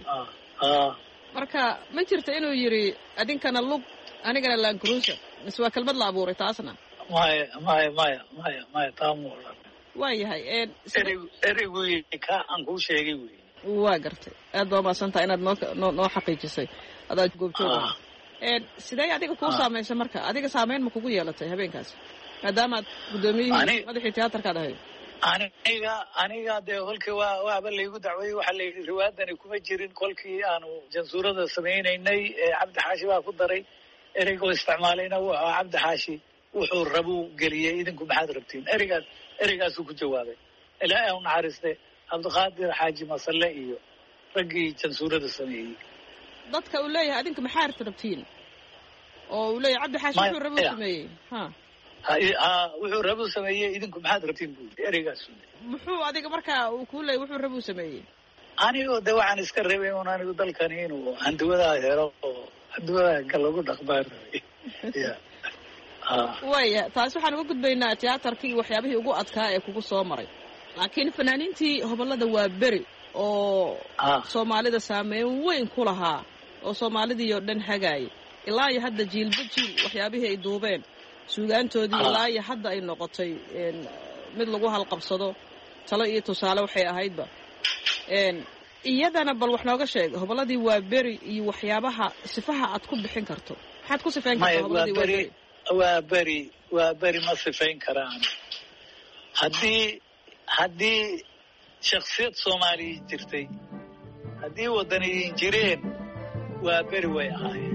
marka ma jirta inuu yidhi adinkana lug anigana land cruiser mise waa kelmad la abuuray taasna maya maya maya maya maya taamu odhan waayahay erey ereygu ka aan kuu sheegay wey waa gartay aad baa mahadsantaha inaad noo noo noo xaqiijisay adaa goobjooga sidee adiga kuu saameysay marka adiga saameyn ma kugu yeelatay habeenkaas maadaama aad guddoomiyihii madaxii tiyaatarkaad ahayd aniga aniga dee kolkii waa waaba laygu dacweeyey waxaa layidhi riwaayadani kuma jirin kolkii aanu jansuurada samaynaynay cabdi xaashi baa ku daray ereygoo isticmaalayna wuxuu ahaa cabdi xaashi wuxuu rabuu geliyey idinku maxaad rabtiin ereygaas ereygaasuu ku jawaabay ilaahay u naxariiste cabdiqaadir xaaji masalle iyo raggii jansuurada sameeyey dadka uu leeyahay adinka maxaad rabtiin oo uu leeyahay cabdi xaashi wuxuu rabuu sameeyey ha ha wuxuu rabuu sameeyey idinku maxaad rabtiin buu ereygaas muxuu adiga markaa uu kuu leeyay wuxuu rabuu sameeyey anigo de waxaan iska rabay un anigu dalkani inuu handuwadaa helo oo handuwadaa ka lagu dhaqmaan rabay ya waya taas waxaan uga gudbaynaa tiyaatarkii waxyaabihii ugu adkaa ee kugu soo maray laakiin fanaaniintii hobolada waa beri oo soomaalida saameyn weyn ku lahaa oo soomaalidii oo dhan hagaayay ilaa iyo hadda jiilba jiil waxyaabihii ay duubeen suugaantoodii ilaa iyo hadda ay noqotay mid lagu halqabsado talo iyo tusaale waxay ahaydba iyadana bal wax nooga sheeg hoboladii waa beri iyo waxyaabaha sifaha aad ku bixin karto maxaad ku sifayn kartaa hoboladii waa beri waa beri waa beri ma sifayn karaan haddii haddii shaksiyad soomaaliya jirtay haddii waddaniyiin jireen waa beri way ahaayeen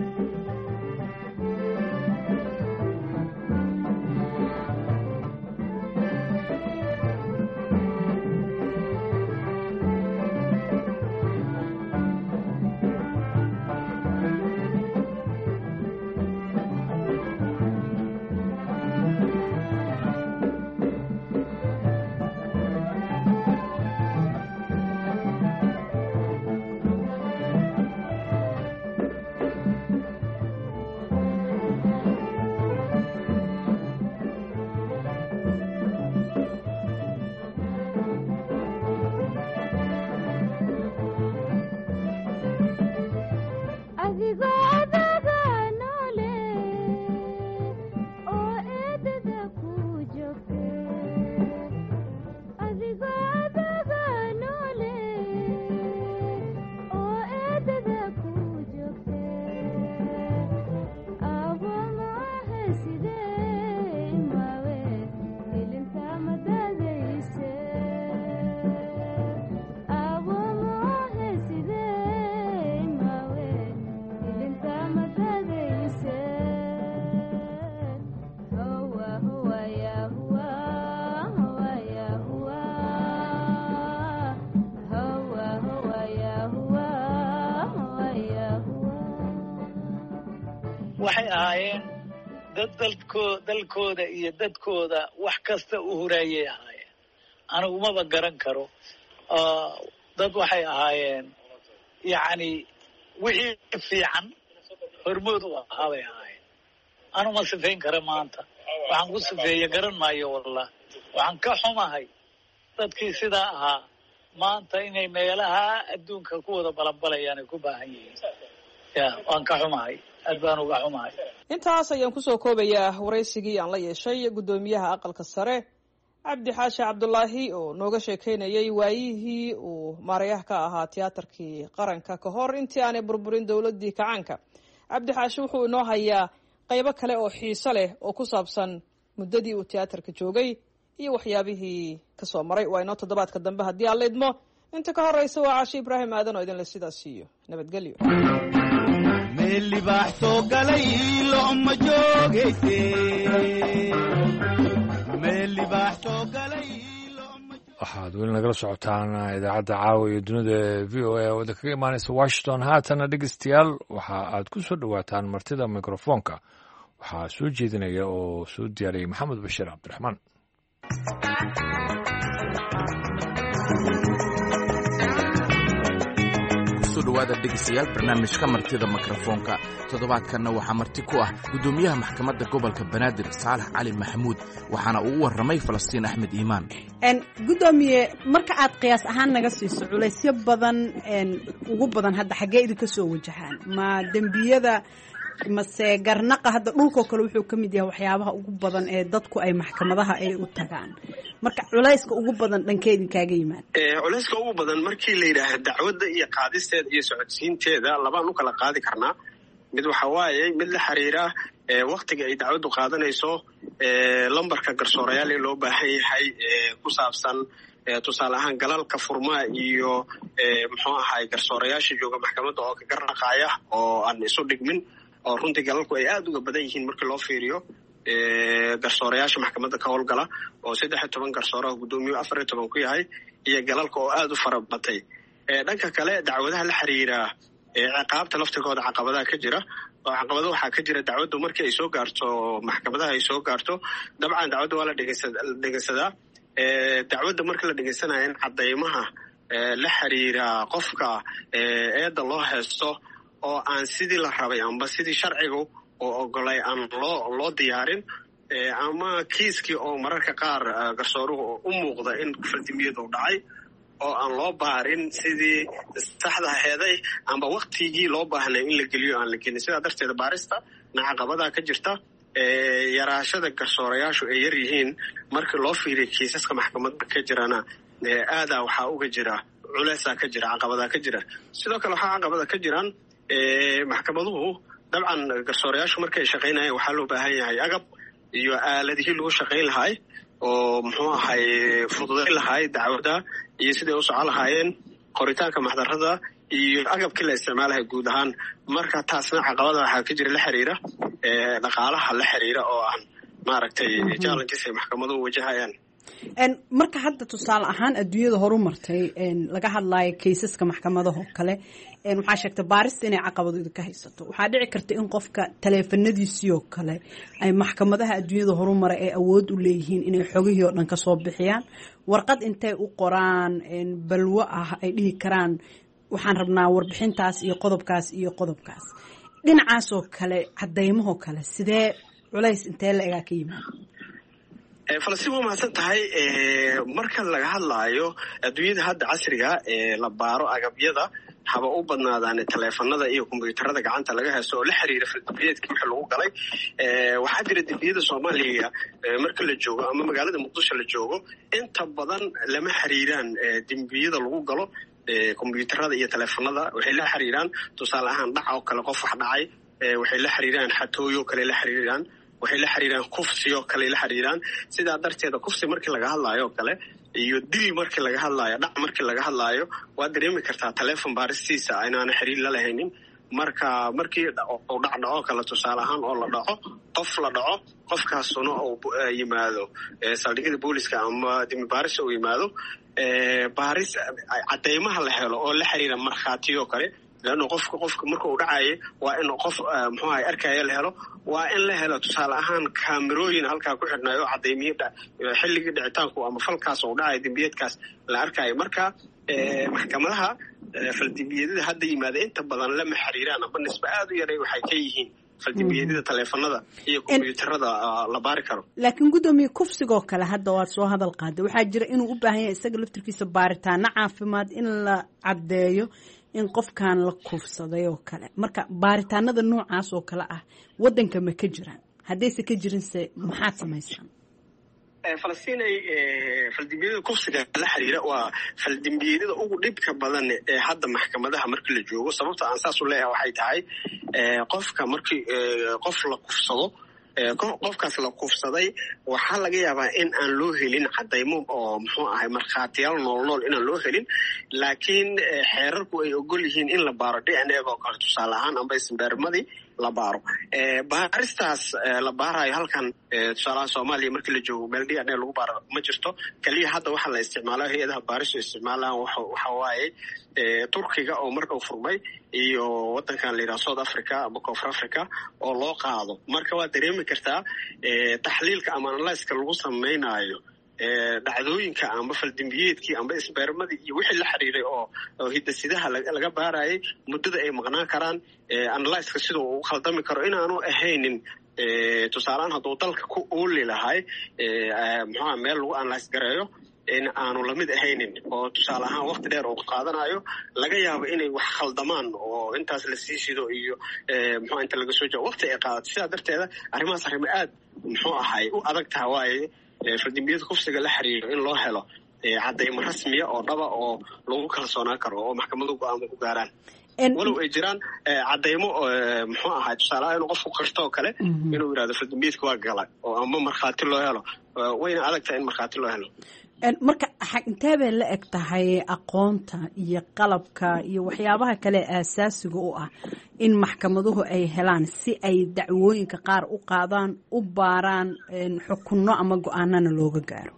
waxay ahaayeen dad dalko dalkooda iyo dadkooda wax kasta u huraayay ahaayeen anigu maba garan karo dad waxay ahaayeen yacni wixii fiican hormood u ahaa bay ahaayeen anu ma sifayn kara maanta waxaan ku sifeeye garan maayo wallah waxaan ka xumahay dadkii sidaa ahaa maanta inay meelaha adduunka ku wada balanbalayaan ay ku baahan yihiin ya waan ka xumahay aad baan uga xumahay intaas ayaan kusoo koobayaa waraysigii aan la yeeshay guddoomiyaha aqalka sare cabdi xaashi cabdulaahi oo nooga sheekaynayay waayihii uu maarayaha ka ahaa tiyaatarkii qaranka ka hor intii aanay burburin dowladdii kacaanka cabdi xaashi wuxuu inoo hayaa qaybo kale oo xiiso leh oo ku saabsan muddadii uu tiyaatarka joogay iyo waxyaabihii ka soo maray waa inoo toddobaadka dambe haddii aan la idmo inta ka horraysa waa caashi ibraahim aadan oo idinle sidaas siiyo nabadgelyo libaax soo galay looma joogayse meel libaax soo galay waxaad weli nagala socotaan idaacadda caawa iyo dunida v o a oo kaga imaanaysa washington haatana dhegeystayaal waxa aad ku soo dhowaataan martida mikrofoonka waxaa soo jeedinaya oo soo diyaariyay maxamed bashiir cabdiraxmaan dhawaada dhegeystayaal barnaamijka martida mikrofoonka toddobaadkanna waxaa marti ku ah guddoomiyaha maxkamadda gobolka banaadir saalax cali maxamuud waxaana uu u warramay falastiin axmed iimaan guddoomiye marka aad qiyaas ahaan naga siiso culaysyo badan ugu badan hadda xaggee idinka soo wajahaan ma dembiyada mase garnaqa hadda dhulkoo kale wuxuu ka mid yahay waxyaabaha ugu badan ee dadku ay maxkamadaha ay u tagaan marka culayska ugu badan dhankeedin kaaga yimaad culayska ugu badan markii la yidhaahdo dacwadda iyo qaadisteeda iyo socodsiinteeda labaan u kala qaadi karnaa mid waxa waaye mid la xiriira waktiga ay dacwaddu qaadanayso lambarka garsoorayaal ee loo baahan yahay ku saabsan tusaale ahaan galalka furmaa iyo muxuu ahay garsoorayaasha jooga maxkamadda oo ka garnaqaaya oo aan isu dhigmin oo runtii galalku ay aada uga badan yihiin markii loo fiiriyo garsoorayaasha maxkamadda ka howlgala oo saddex iyo toban garsooraha guddoomiyu afar iyo toban ku yahay iyo galalka oo aada u fara batay dhanka kale dacwadaha la xiriira ciqaabta laftirkooda caqabadaha ka jira oo caqabado waxaa ka jira dacwaddu markii ay soo gaarto maxkamadaha ay soo gaarto dabcan dacwadda waa la dhegeysadaa dacwadda marka la dhegeysanayo in cadaymaha la xiriira qofka eedda loo haysto oo aan sidii la rabay amba sidii sharcigu oo ogolay aan loo loo diyaarin ama kiiskii oo mararka qaar garsooruhu u muuqda in faldimiyadu dhacay oo aan loo baarin sidii saxda aheeday amba waktigii loo baahnay in la geliyo aan la gelin sidaa darteeda baarista na caqabadaa ka jirta yaraashada garsoorayaashu ay yar yihiin markii loo fiiriya kiisaska maxkamadda ka jirana aadaa waxaa uga jira culeysaa ka jira caqabadaa ka jira sidoo kale waxaa caqabada ka jiraan maxkamaduhu dabcan garsoorayaashu markay shaqaynayaan waxaa loo baahan yahay agab iyo aaladihii lagu shaqayn lahay oo muxuu ahay fududayn lahay dacwadda iyo siday u socon lahaayeen qoritaanka maxdarada iyo agabkii la isticmaalahay guud ahaan marka taasna caqabada waxaa ka jira la xiriira dhaqaalaha la xiriira oo aan maaragtay challenges ay maxkamaduhu wajahayaan marka hadda tusaale ahaan adduunyada horu martay laga hadlaayo kaysaska maxkamadaho kale waxaa sheegtay baarista inay caqabado idinka haysato waxaa dhici karta in qofka taleefanadiisii oo kale ay maxkamadaha adduunyada horumara ay awood u leeyihiin inay xogihii oo dhan ka soo bixiyaan warqad intay u qoraan balwo ah ay dhihi karaan waxaan rabnaa warbixintaas iyo qodobkaas iyo qodobkaas dhinacaasoo kale cadaymahoo kale sidee culays intee la egaa ka yimaada falastiin waa mahadsan tahay marka laga hadlaayo adduunyada hadda casriga la baaro agabyada haba u badnaadaan taleefanada iyo kombyuutarada gacanta laga haysto oo la xiriira faldambiyeedkii wixii lagu galay waxaa jira dembiyada soomaaliya marka la joogo ama magaalada muqdisho la joogo inta badan lama xiriiraan dembiyada lagu galo kombyuutarada iyo taleefanada waxay la xiriiraan tusaale ahaan dhac oo kale qof wax dhacay waxay la xiriiraan xatooyo kale la xiriiraan waxay la xiriiraan kufsi oo kale la xiriiraan sidaa darteeda kufsi markii laga hadlaayo oo kale iyo dil markii laga hadlaayo dhac markii laga hadlaayo waad dareemi kartaa taleefon baaristiisa inaana xiriir la lahaynin marka markii uu dhac dhaco kale tusaale ahaan oo la dhaco qof la dhaco qofkaasuna uu yimaado saldhigyada booliska ama dimi baaris uu yimaado baaris cadaymaha la helo oo la xiriira markhaatiyo kale leanno qofka qofka marka uu dhacayay waa in qof muxuu ahay arkaya la helo waa in la helo tusaale ahaan kaamirooyin halkaa ku xidhnayo cadaymiyo xilligii dhicitaanku ama falkaas uu dhacayo dembiyeedkaas la arkayo marka maxkamadaha faldembiyadada hadda yimaada inta badan lama xiriiraan amba nisbe aada u yaray waxay ka yihiin faldembiyadada taleefanada iyo kombyuutarada la baari karo laakiin guddoomiye kufsigoo kale hadda waad soo hadal qaaday waxaa jira inuu u baahan yahay isaga laftirkiisa baaritaano caafimaad in la caddeeyo in qofkan la kufsaday oo kale marka baaritaanada noocaas oo kale ah waddanka ma ka jiraan haddayse ka jirinse maxaad samaysaan falastinay faldembiyada kufsiga la xiriira waa faldembiyada ugu dhibka badan ee hadda maxkamadaha markii la joogo sababta aan saas u leeyahay waxay tahay qofka markii qof la kufsado qofkaas la kufsaday waxaa laga yaabaa in aan loo helin cadaymo oo muxuu ahay markhaatiyaal nool nool inaan loo helin laakiin xeerarku ay ogol yihiin in la baaro d n a oo kale tusaale ahaan amba isbeermadii la baaro baaristaas la baarayo halkan tusaalaha soomaaliya markii la joogo meel d n a lagu baaro ma jirto keliya hadda waxaa la isticmaala hay-adaha baaristu isticmaalaan waxa waaye turkiga oo marka u furmay iyo waddankan la yidhaha south africa ama koonfur africa oo loo qaado marka waad dareemi kartaa taxliilka ama analyska lagu samaynayo dhacdooyinka amba faldembiyeedkii amba isbeermadii iyo wixii la xiriiray oo hidasidaha laga baarayay muddada ay maqnaan karaan analyska sida uu u khaldami karo inaanu ahaynin tusaalehaan hadduu dalka ku ooli lahay muxuuha meel lagu analyse gareeyo in aanu lamid ahaynin oo tusaale ahaan waqti dheer uu qaadanayo laga yaabo inay wax khaldamaan oo intaas la sii sido iyo muxuu inta laga soo joogo waqti ay qaadato sidaa darteeda arrimahaas arrimo aad muxuu ahay u adag tahay waaye fardambiyada kufsiga la xiriiro in loo helo caddaymo rasmiya oo dhaba oo lagu kalsoonaan karo oo maxkamadu go-aamo ku gaaraan walow ay jiraan caddaymo muxuu ahay tusaalaha inuu qofku qirto oo kale inuu yidhahdo fardambiyadka waa gala oo ama markhaati loo helo wayna adag tahay in markhaati loo helo marka intee bay la eg tahay aqoonta iyo qalabka iyo waxyaabaha kale aasaasiga u ah in maxkamaduhu ay helaan si ay dacwooyinka qaar u qaadaan u baaraan xukunno ama go-aanana looga gaaro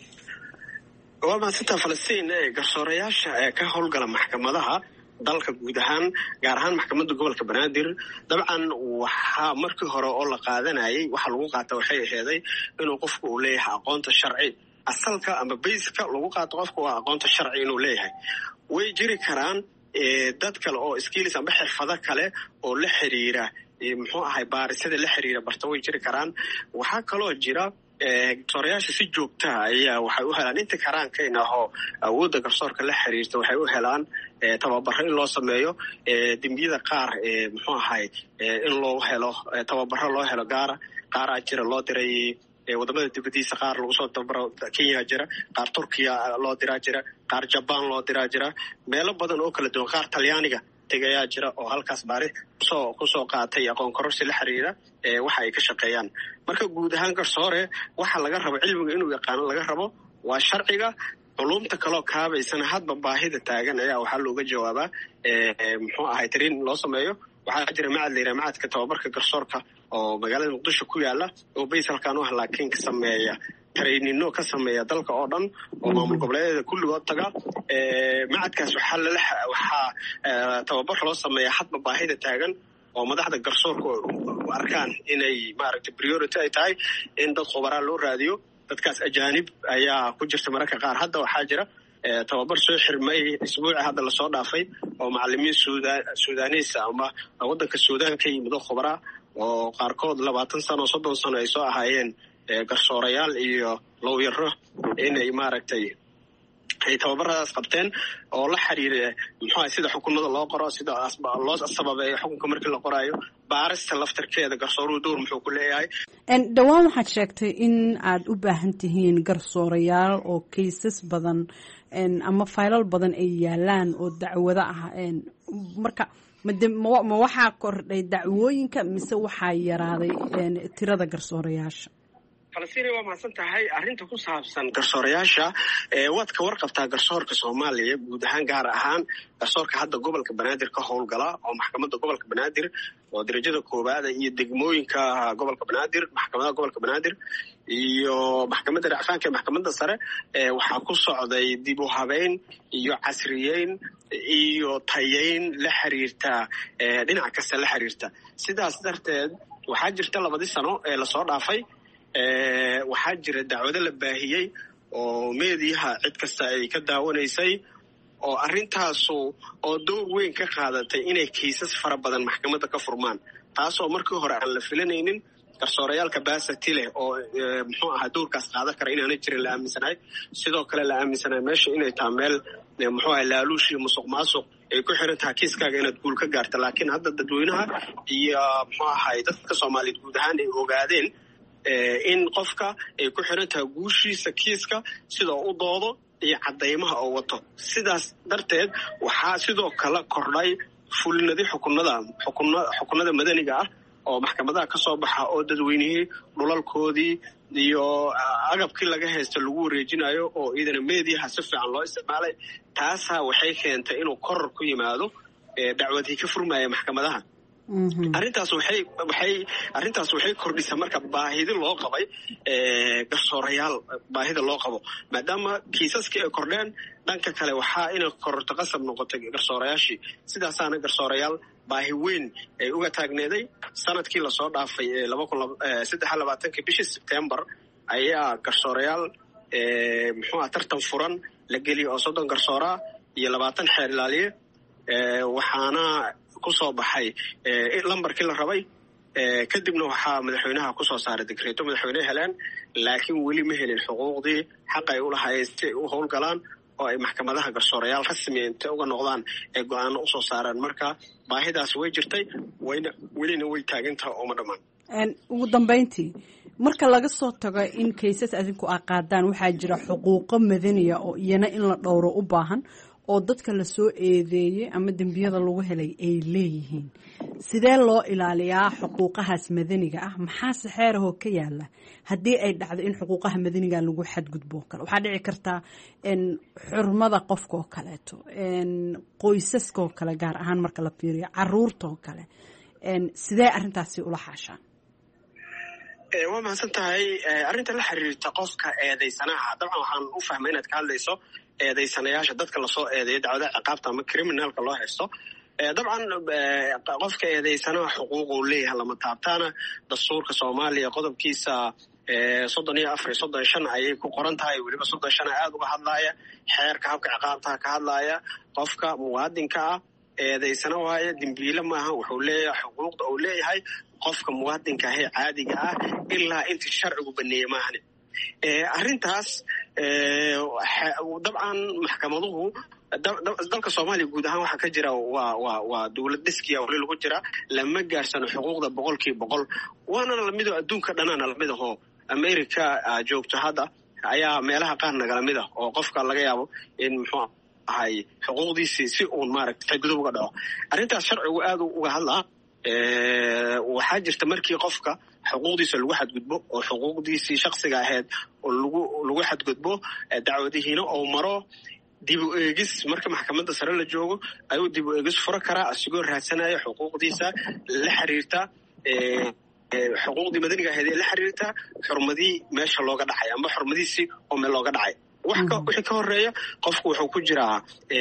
waa mahadsantaa falastiin garsoorayaasha ee ka howlgala maxkamadaha dalka guud ahaan gaar ahaan maxkamadda gobolka banaadir dabcan waxaa markii hore oo la qaadanayay waxa lagu qaata waxay aheeday inuu qofku uu leeyahay aqoonta sharci asalka ama bayska lagu qaato qofka waa aqoonta sharci inuu leeyahay way jiri karaan dad kale oo skills amba xirfado kale oo la xiriira muxuu ahay baarisada la xiriira barta way jiri karaan waxaa kaloo jira garsoorayaasha si joogtaha ayaa waxay u helaan inta karaankayna ahoo awoodda garsoorka la xiriirta waxay u helaan tababaro in loo sameeyo dembiyada qaar muxuu ahay in loo helo tababaro loo helo gaara qaaraa jira loo diray wadamada dibadiisa qaar lagu soo tababaro kenya jira qaar turkiya loo diraa jira qaar jabaan loo diraa jira meelo badan oo kala duwan qaar talyaaniga tegayaa jira oo halkaas baari kusoo kusoo qaatay aqoon kororsi la xiriira waxa ay ka shaqeeyaan marka guud ahaan garsoore waxa laga rabo cilmiga inuu yaqaano laga rabo waa sharciga culumta kaloo kaabaysana hadba baahida taagan ayaa waxaa looga jawaabaa muxuu ahay tariin loo sameeyo waxaa jira macad la yidhaha macadka tababarka garsoorka oo magaalada muqdisho ku yaala oo bays halkaan u ah laakiin ka sameeya tarayninno ka sameeya dalka oo dhan oo maamul goboleedyada kulligood taga macadkaas waxaa lala waxaa tababar loo sameeya hadba baahida taagan oo madaxda garsoorka u arkaan inay maaragtay priority ay tahay in dad khubaraa loo raadiyo dadkaas ajaanib ayaa ku jirta mararka qaar hadda waxaa jira tababar soo xirmay isbuuci hadda lasoo dhaafay oo macalimiin sudan sudanisa ama waddanka suudaan ka yimid oo khubaraa oo qaarkood labaatan sano o soddon sano ay soo ahaayeen garsoorayaal iyo lowyaro inay maaragtay ay tababaradaas qabteen oo la xiriira muxuu ahay sida xukunada loo qoro sida loo sababeeyo xukunka markii la qoraayo baarista laftarkeeda garsooruhu door muxuu ku leeyahay dhowaan waxaad sheegtay in aad u baahan tihiin garsoorayaal oo kaysas badan ama faylal badan ay yaalaan oo dacwado ah marka ma waxaa kordhay dacwooyinka mise waxaa yaraaday tirada garsoorayaasha falastiin waa mahadsan tahay arrinta ku saabsan garsoorayaasha waad ka warqabtaa garsoorka soomaaliya guud ahaan gaar ahaan garsoorka hadda gobolka banaadir ka howlgala oo maxkamadda gobolka banaadir oo darajada koowaada iyo degmooyinka gobolka banaadir maxkamadaha gobolka banaadir iyo maxkamadda racfaanka ee maxkamadda sare waxaa ku socday dib u habeyn iyo casriyeyn iyo tayeyn la xiriirta dhinac kasta la xiriirta sidaas darteed waxaa jirta labadii sano ee lasoo dhaafay waxaa jira dacwado la baahiyey oo meediyaha cid kasta ay ka daawanaysay oo arrintaasu oo door weyn ka qaadatay inay kiisas fara badan maxkamadda ka furmaan taasoo markii hore aan la filanaynin garsoorayaalka baasati leh oo muxuu ahaa doorkaas qaadan kara inaanay jirin la aaminsanahay sidoo kale la aaminsanahay meesha inay tahay meel muxuu ahay laaluush iyo musuq maasuq ay ku xiran tahay kiiskaaga inaad guul ka gaarta laakiin hadda dadweynaha iyo muxuu ahay dadka soomaaliyeed guud ahaan ay ogaadeen in qofka ay ku xiran tahay guushiisa kiiska sida u doodo iyo caddaymaha oo wato sidaas darteed waxaa sidoo kale kordhay fulinadii xukunada xukuna xukunada madaniga ah oo maxkamadaha ka soo baxa oo dadweynihii dhulalkoodii iyo agabkii laga haysta lagu wareejinayo oo iidana meediyaha si fiican loo isticmaalay taasaa waxay keentay inuu koror ku yimaado dacwadii ka furmaya maxkamadaha arrintaas waxay waxay arrintaas waxay kordhisay marka baahidi loo qabay garsoorayaal baahida loo qabo maadaama kiisaskii ay kordheen dhanka kale waxaa inay kororto qasab noqotay garsoorayaashii sidaasaana garsoorayaal baahi weyn ay uga taagneeday sanadkii lasoo dhaafay ee laba kun saddex iyo labaatankii bishii sebtembar ayaa garsoorayaal muxuu ah tartan furan la geliyay oo soddon garsooraa iyo labaatan xeer ilaaliye waxaana ku soo baxay lambarkii la rabay kadibna waxaa madaxweynaha kusoo saaray dekreeto madaxweyne heleen laakiin weli ma helin xuquuqdii xaq ay u lahaayeen si ay u howlgalaan oo ay maxkamadaha garsoorayaal rasmi intay uga noqdaan ee go-aano usoo saaraan. marka baahidaas way jirtay wayna welina way taagantaha ooma dhammaan. ugu dambayntii marka laga soo tago in kaysas adinku aa qaadaan waxaa jira xuquuqo madaniya oo iyana in la dhowro u baahan oo dadka lasoo eedeeyey ama dembiyada lagu helay ay leeyihiin. sidee loo ilaaliyaa xuquuqahaas madaniga ah? maxaase xeerahoo ka yaala haddii ay dhacdo in xuquuqaha madaniga lagu xadgudbo o kale? waxaa dhici kartaa xurmada qofka oo kaleeto, qoysaska oo kale, gaar ahaan marka la fiiriyo caruurta oo kale. sidee arrintaasi ula xaashaan? waa mahadsan tahay. arrinta la xiriirta qofka eedaysanaha dabcan waxaan u fahmay inaad ka hadlayso eedaysanayaasha dadka lasoo eedeeyo dacwadaha ciqaabta ama criminalka loo haysto. dabcan qofka eedaysanaha xuquuq uu leeyahay lama taabtaana. dastuurka soomaaliya qodobkiisa soddon iyo afar iyo soddon shan ayay ku qoran tahay, weliba soddon shan aada uga hadlaaya xeerka habka ciqaabtaha ka hadlaaya. qofka muwaadinka ah eedaysana waaye dembiile maaha, wuxuu leeyahay xuquuqda uu leeyahay qofka muwaadinka ahee caadiga ah ilaa intii sharcigu baneeye maahane. arrintaas dabcan maxkamaduhu dalka soomaaliya guud ahaan waxaa ka jira waa waa waa dowlad dhiskiya wali lagu jira, lama gaarsano xuquuqda boqolkiiba boqol. waana lamido adduunka dhanaana lamid ahoo america joogto hadda ayaa meelaha qaar nagala mid ah oo qofka laga yaabo in muxuu ahay xuquuqdiisii si uun maaragtay gudub uga dhaco. arrintaas sharcigu aada uga hadlaa. waxaa jirta markii qofka xuquuqdiisa lagu xadgudbo oo xuquuqdiisii shaksiga ahayd oo lagu lagu xadgudbo dacwadihiina oo maro dib u eegis. marka maxkamadda sare la joogo ayuu dib u eegis furo karaa asigoo raadsanaya xuquuqdiisa la xiriirta xuquuqdii madaniga ahayd ee la xiriirta xurmadii meesha looga dhacay ama xurmadiisii oo meel looga dhacay. wixii ka horeeya qofku wuxuu ku jiraa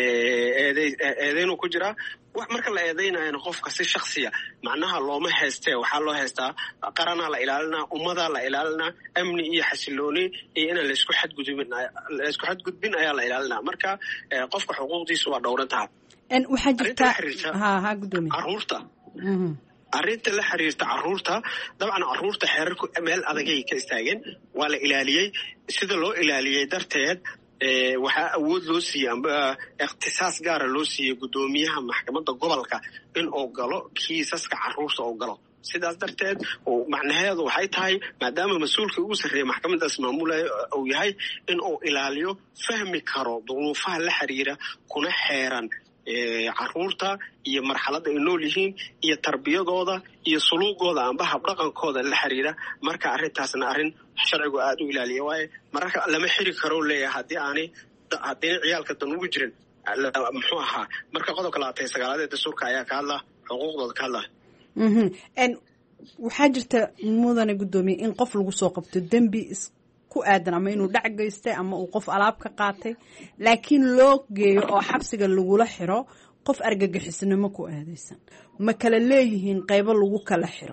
eedeynuu ku jiraa. marka la eedeynayana qofka si shaksiya macnaha looma haystee waxaa loo haystaa qaranaa la ilaalinaa, ummadaa la ilaalinaa, amni iyo xasilooni iyo inaan laisku xadgudbin laisku xadgudbin ayaa la ilaalinaa. marka qofka xuquuqdiisa waa dhowrantaha. waxaa jirta ha gudoomiye caruurta arrinta la xiriirta caruurta dabcan caruurta xeerarku meel adagay ka istaageen, waa la ilaaliyey. sida loo ilaaliyey darteed waxaa awood loo siiyey amba ikhtisaas gaara loo siiyey guddoomiyaha maxkamadda gobolka in uu galo kiisaska caruurta oo galo. sidaas darteed macnaheedu waxay tahay maadaama mas-uulka ugu sarreeya maxkamaddaas maamulaya uu yahay in uu ilaaliyo, fahmi karo duruufaha la xiriira kuna xeeran caruurta iyo marxaladda ay nool yihiin iyo tarbiyadooda iyo suluugooda amba habdhaqankooda la xiriira. marka arrintaasna arrin sharcigu aada u ilaaliya waaye mararka lama xiri karo leeyahay haddii aanay haddii ciyaalka dan ugu jirin muxuu ahaa. marka qodobka labaatan iyo sagaalaad ee dastuurka ayaa ka hadla xuquuqdooda ka hadlaya. waxaa jirta mudane guddoomiye in qof lagu soo qabto dembi ku aadan ama inuu dhac geystay ama uu qof alaab ka qaatay, laakiin loo geeyo oo xabsiga lagula xiro qof argagixisnimo ku aadaysan. ma kala leeyihiin qaybo lagu kala xiro?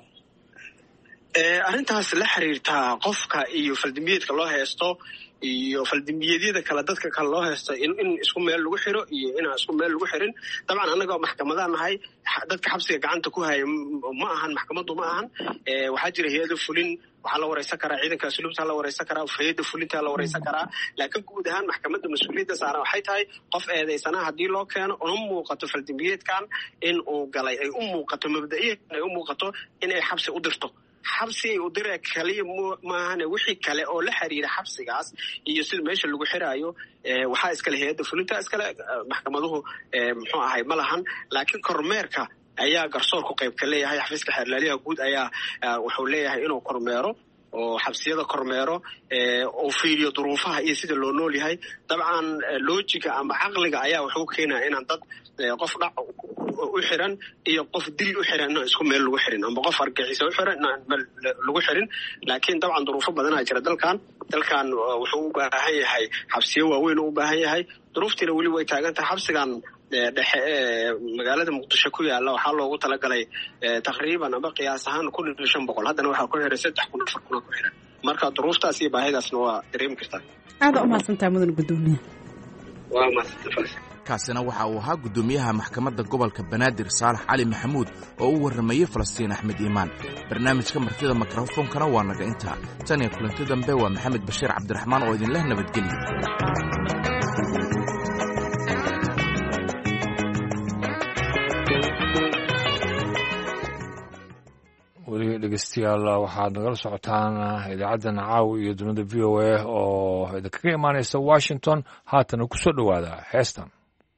arrintaas la xiriirtaa qofka iyo faldambiyeedka loo haysto iyo faldambiyeedyada kale dadka kale loo haysto in in isku meel lagu xiro iyo inaan isku meel lagu xirin. dabcan annagoo maxkamadaan nahay dadka xabsiga gacanta ku haya ma ahan maxkamaddu ma ahan. waxaa jira hay-ada fulin, waxaa la wareysan karaa ciidanka asluubta la wareysan karaa, hay-ada fulinta la wareysan karaa. laakiin guud ahaan maxkamadda mas-uuliyadda saaran waxay tahay qof eedaysanaha haddii loo keeno una muuqato faldambiyeedkan in uu galay, ay u muuqato mabda'iyan ay u muuqato inay xabsi u dirto. xabsi ay u diree kaliya maahane wixii kale oo la xiriira xabsigaas iyo sida meesha lagu xiraayo waxaa iskale hay-adda fulinta iskale. maxkamaduhu muxuu ahay ma lahan, laakiin kormeerka ayaa garsoorku qayb ka leeyahay. xafiiska xeerlaaliyaha guud ayaa wuxuu leeyahay inuu kormeero oo xabsiyada kormeero oo fiiriyo duruufaha iyo sida loo nool yahay. dabcan loojiga ama caqliga ayaa wuxuu keenaya inaan dad qof dhac u xiran iyo qof dil u xiran inaan isku meel lagu xirin amba qof argixisa u xiran inaan meel lagu xirin. laakiin dabcan duruufo badanaa jira dalkan dalkan wuxuu u baahan yahay xabsiyo waaweyn u baahan yahay. duruuftiina weli way taagan tahay. xabsigan dhexe ee magaalada muqdisho ku yaala waxaa loogu talagalay taqriiban amba qiyaas ahaan kun iyo shan boqol, haddana waxaa ku xiran saddex kun afar kuna ku xiran. marka duruuftaas iyo baahidaasna waa dareemi kartaa. aada u mahadsantahay mudan guddoomiye. waa mahadsantahay. kaasina waxa uu ahaa guddoomiyaha maxkamadda gobolka banaadir saalax cali maxamuud oo u warramayey falastiin axmed iimaan barnaamijka martida mikrofoonkana waa naga intaa tan iyo kulanti dambe waa maxamed bashiir cabdiraxmaan oo idinleh nabadgelyo. weli dhegeystayaal waxaad nagala socotaan idaacaddan caawi iyo dunida v o a oo idinkaga imaanaysa washington. haatana ku soo dhowaada heestan.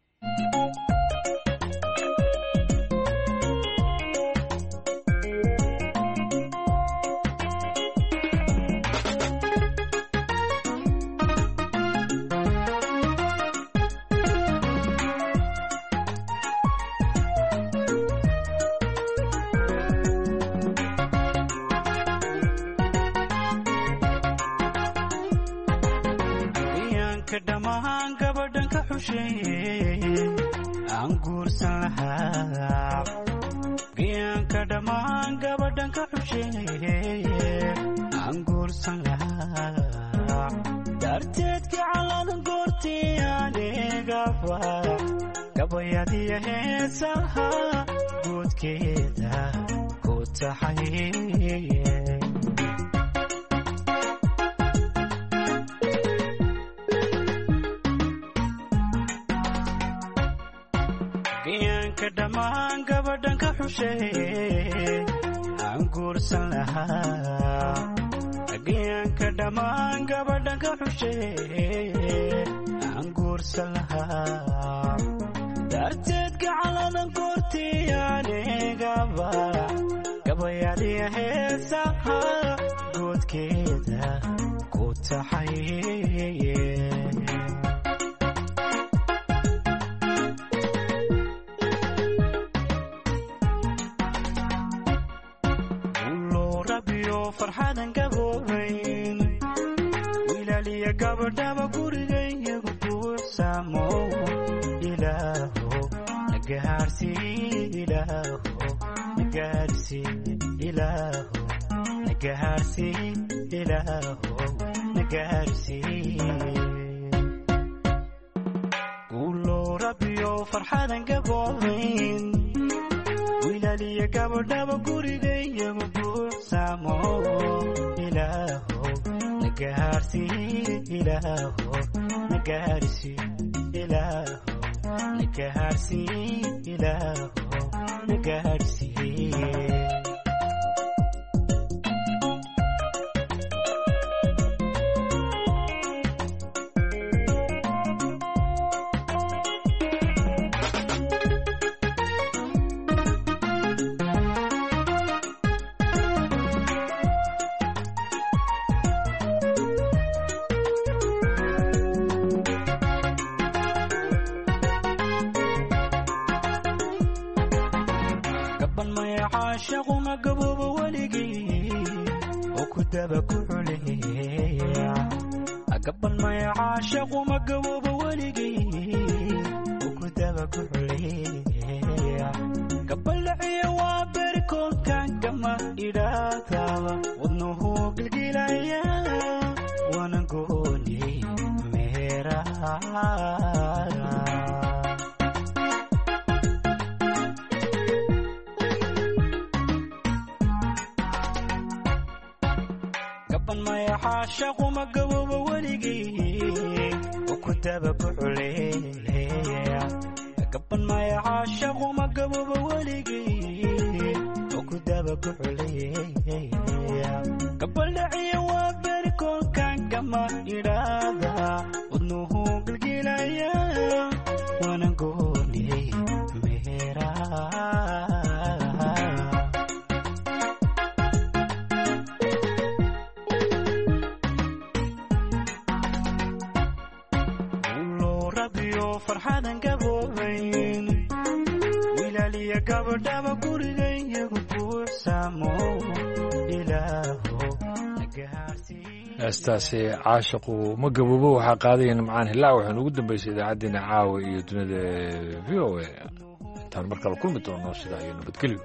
heestaasi caashiqu ma gaboobo waxaa qaadayeen macaan hilaa waxaan ugu dambaysay idaacaddeenna caawa iyo dunida v o a intaan mar kale kulmi doono sidaa iyo nabadgelyo.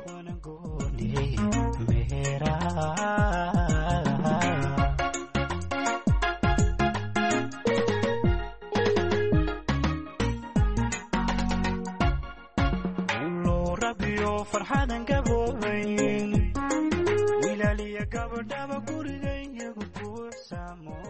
farxadan gaboobayn wilaaliya gabadhaba guriga iyagu buuxsaamo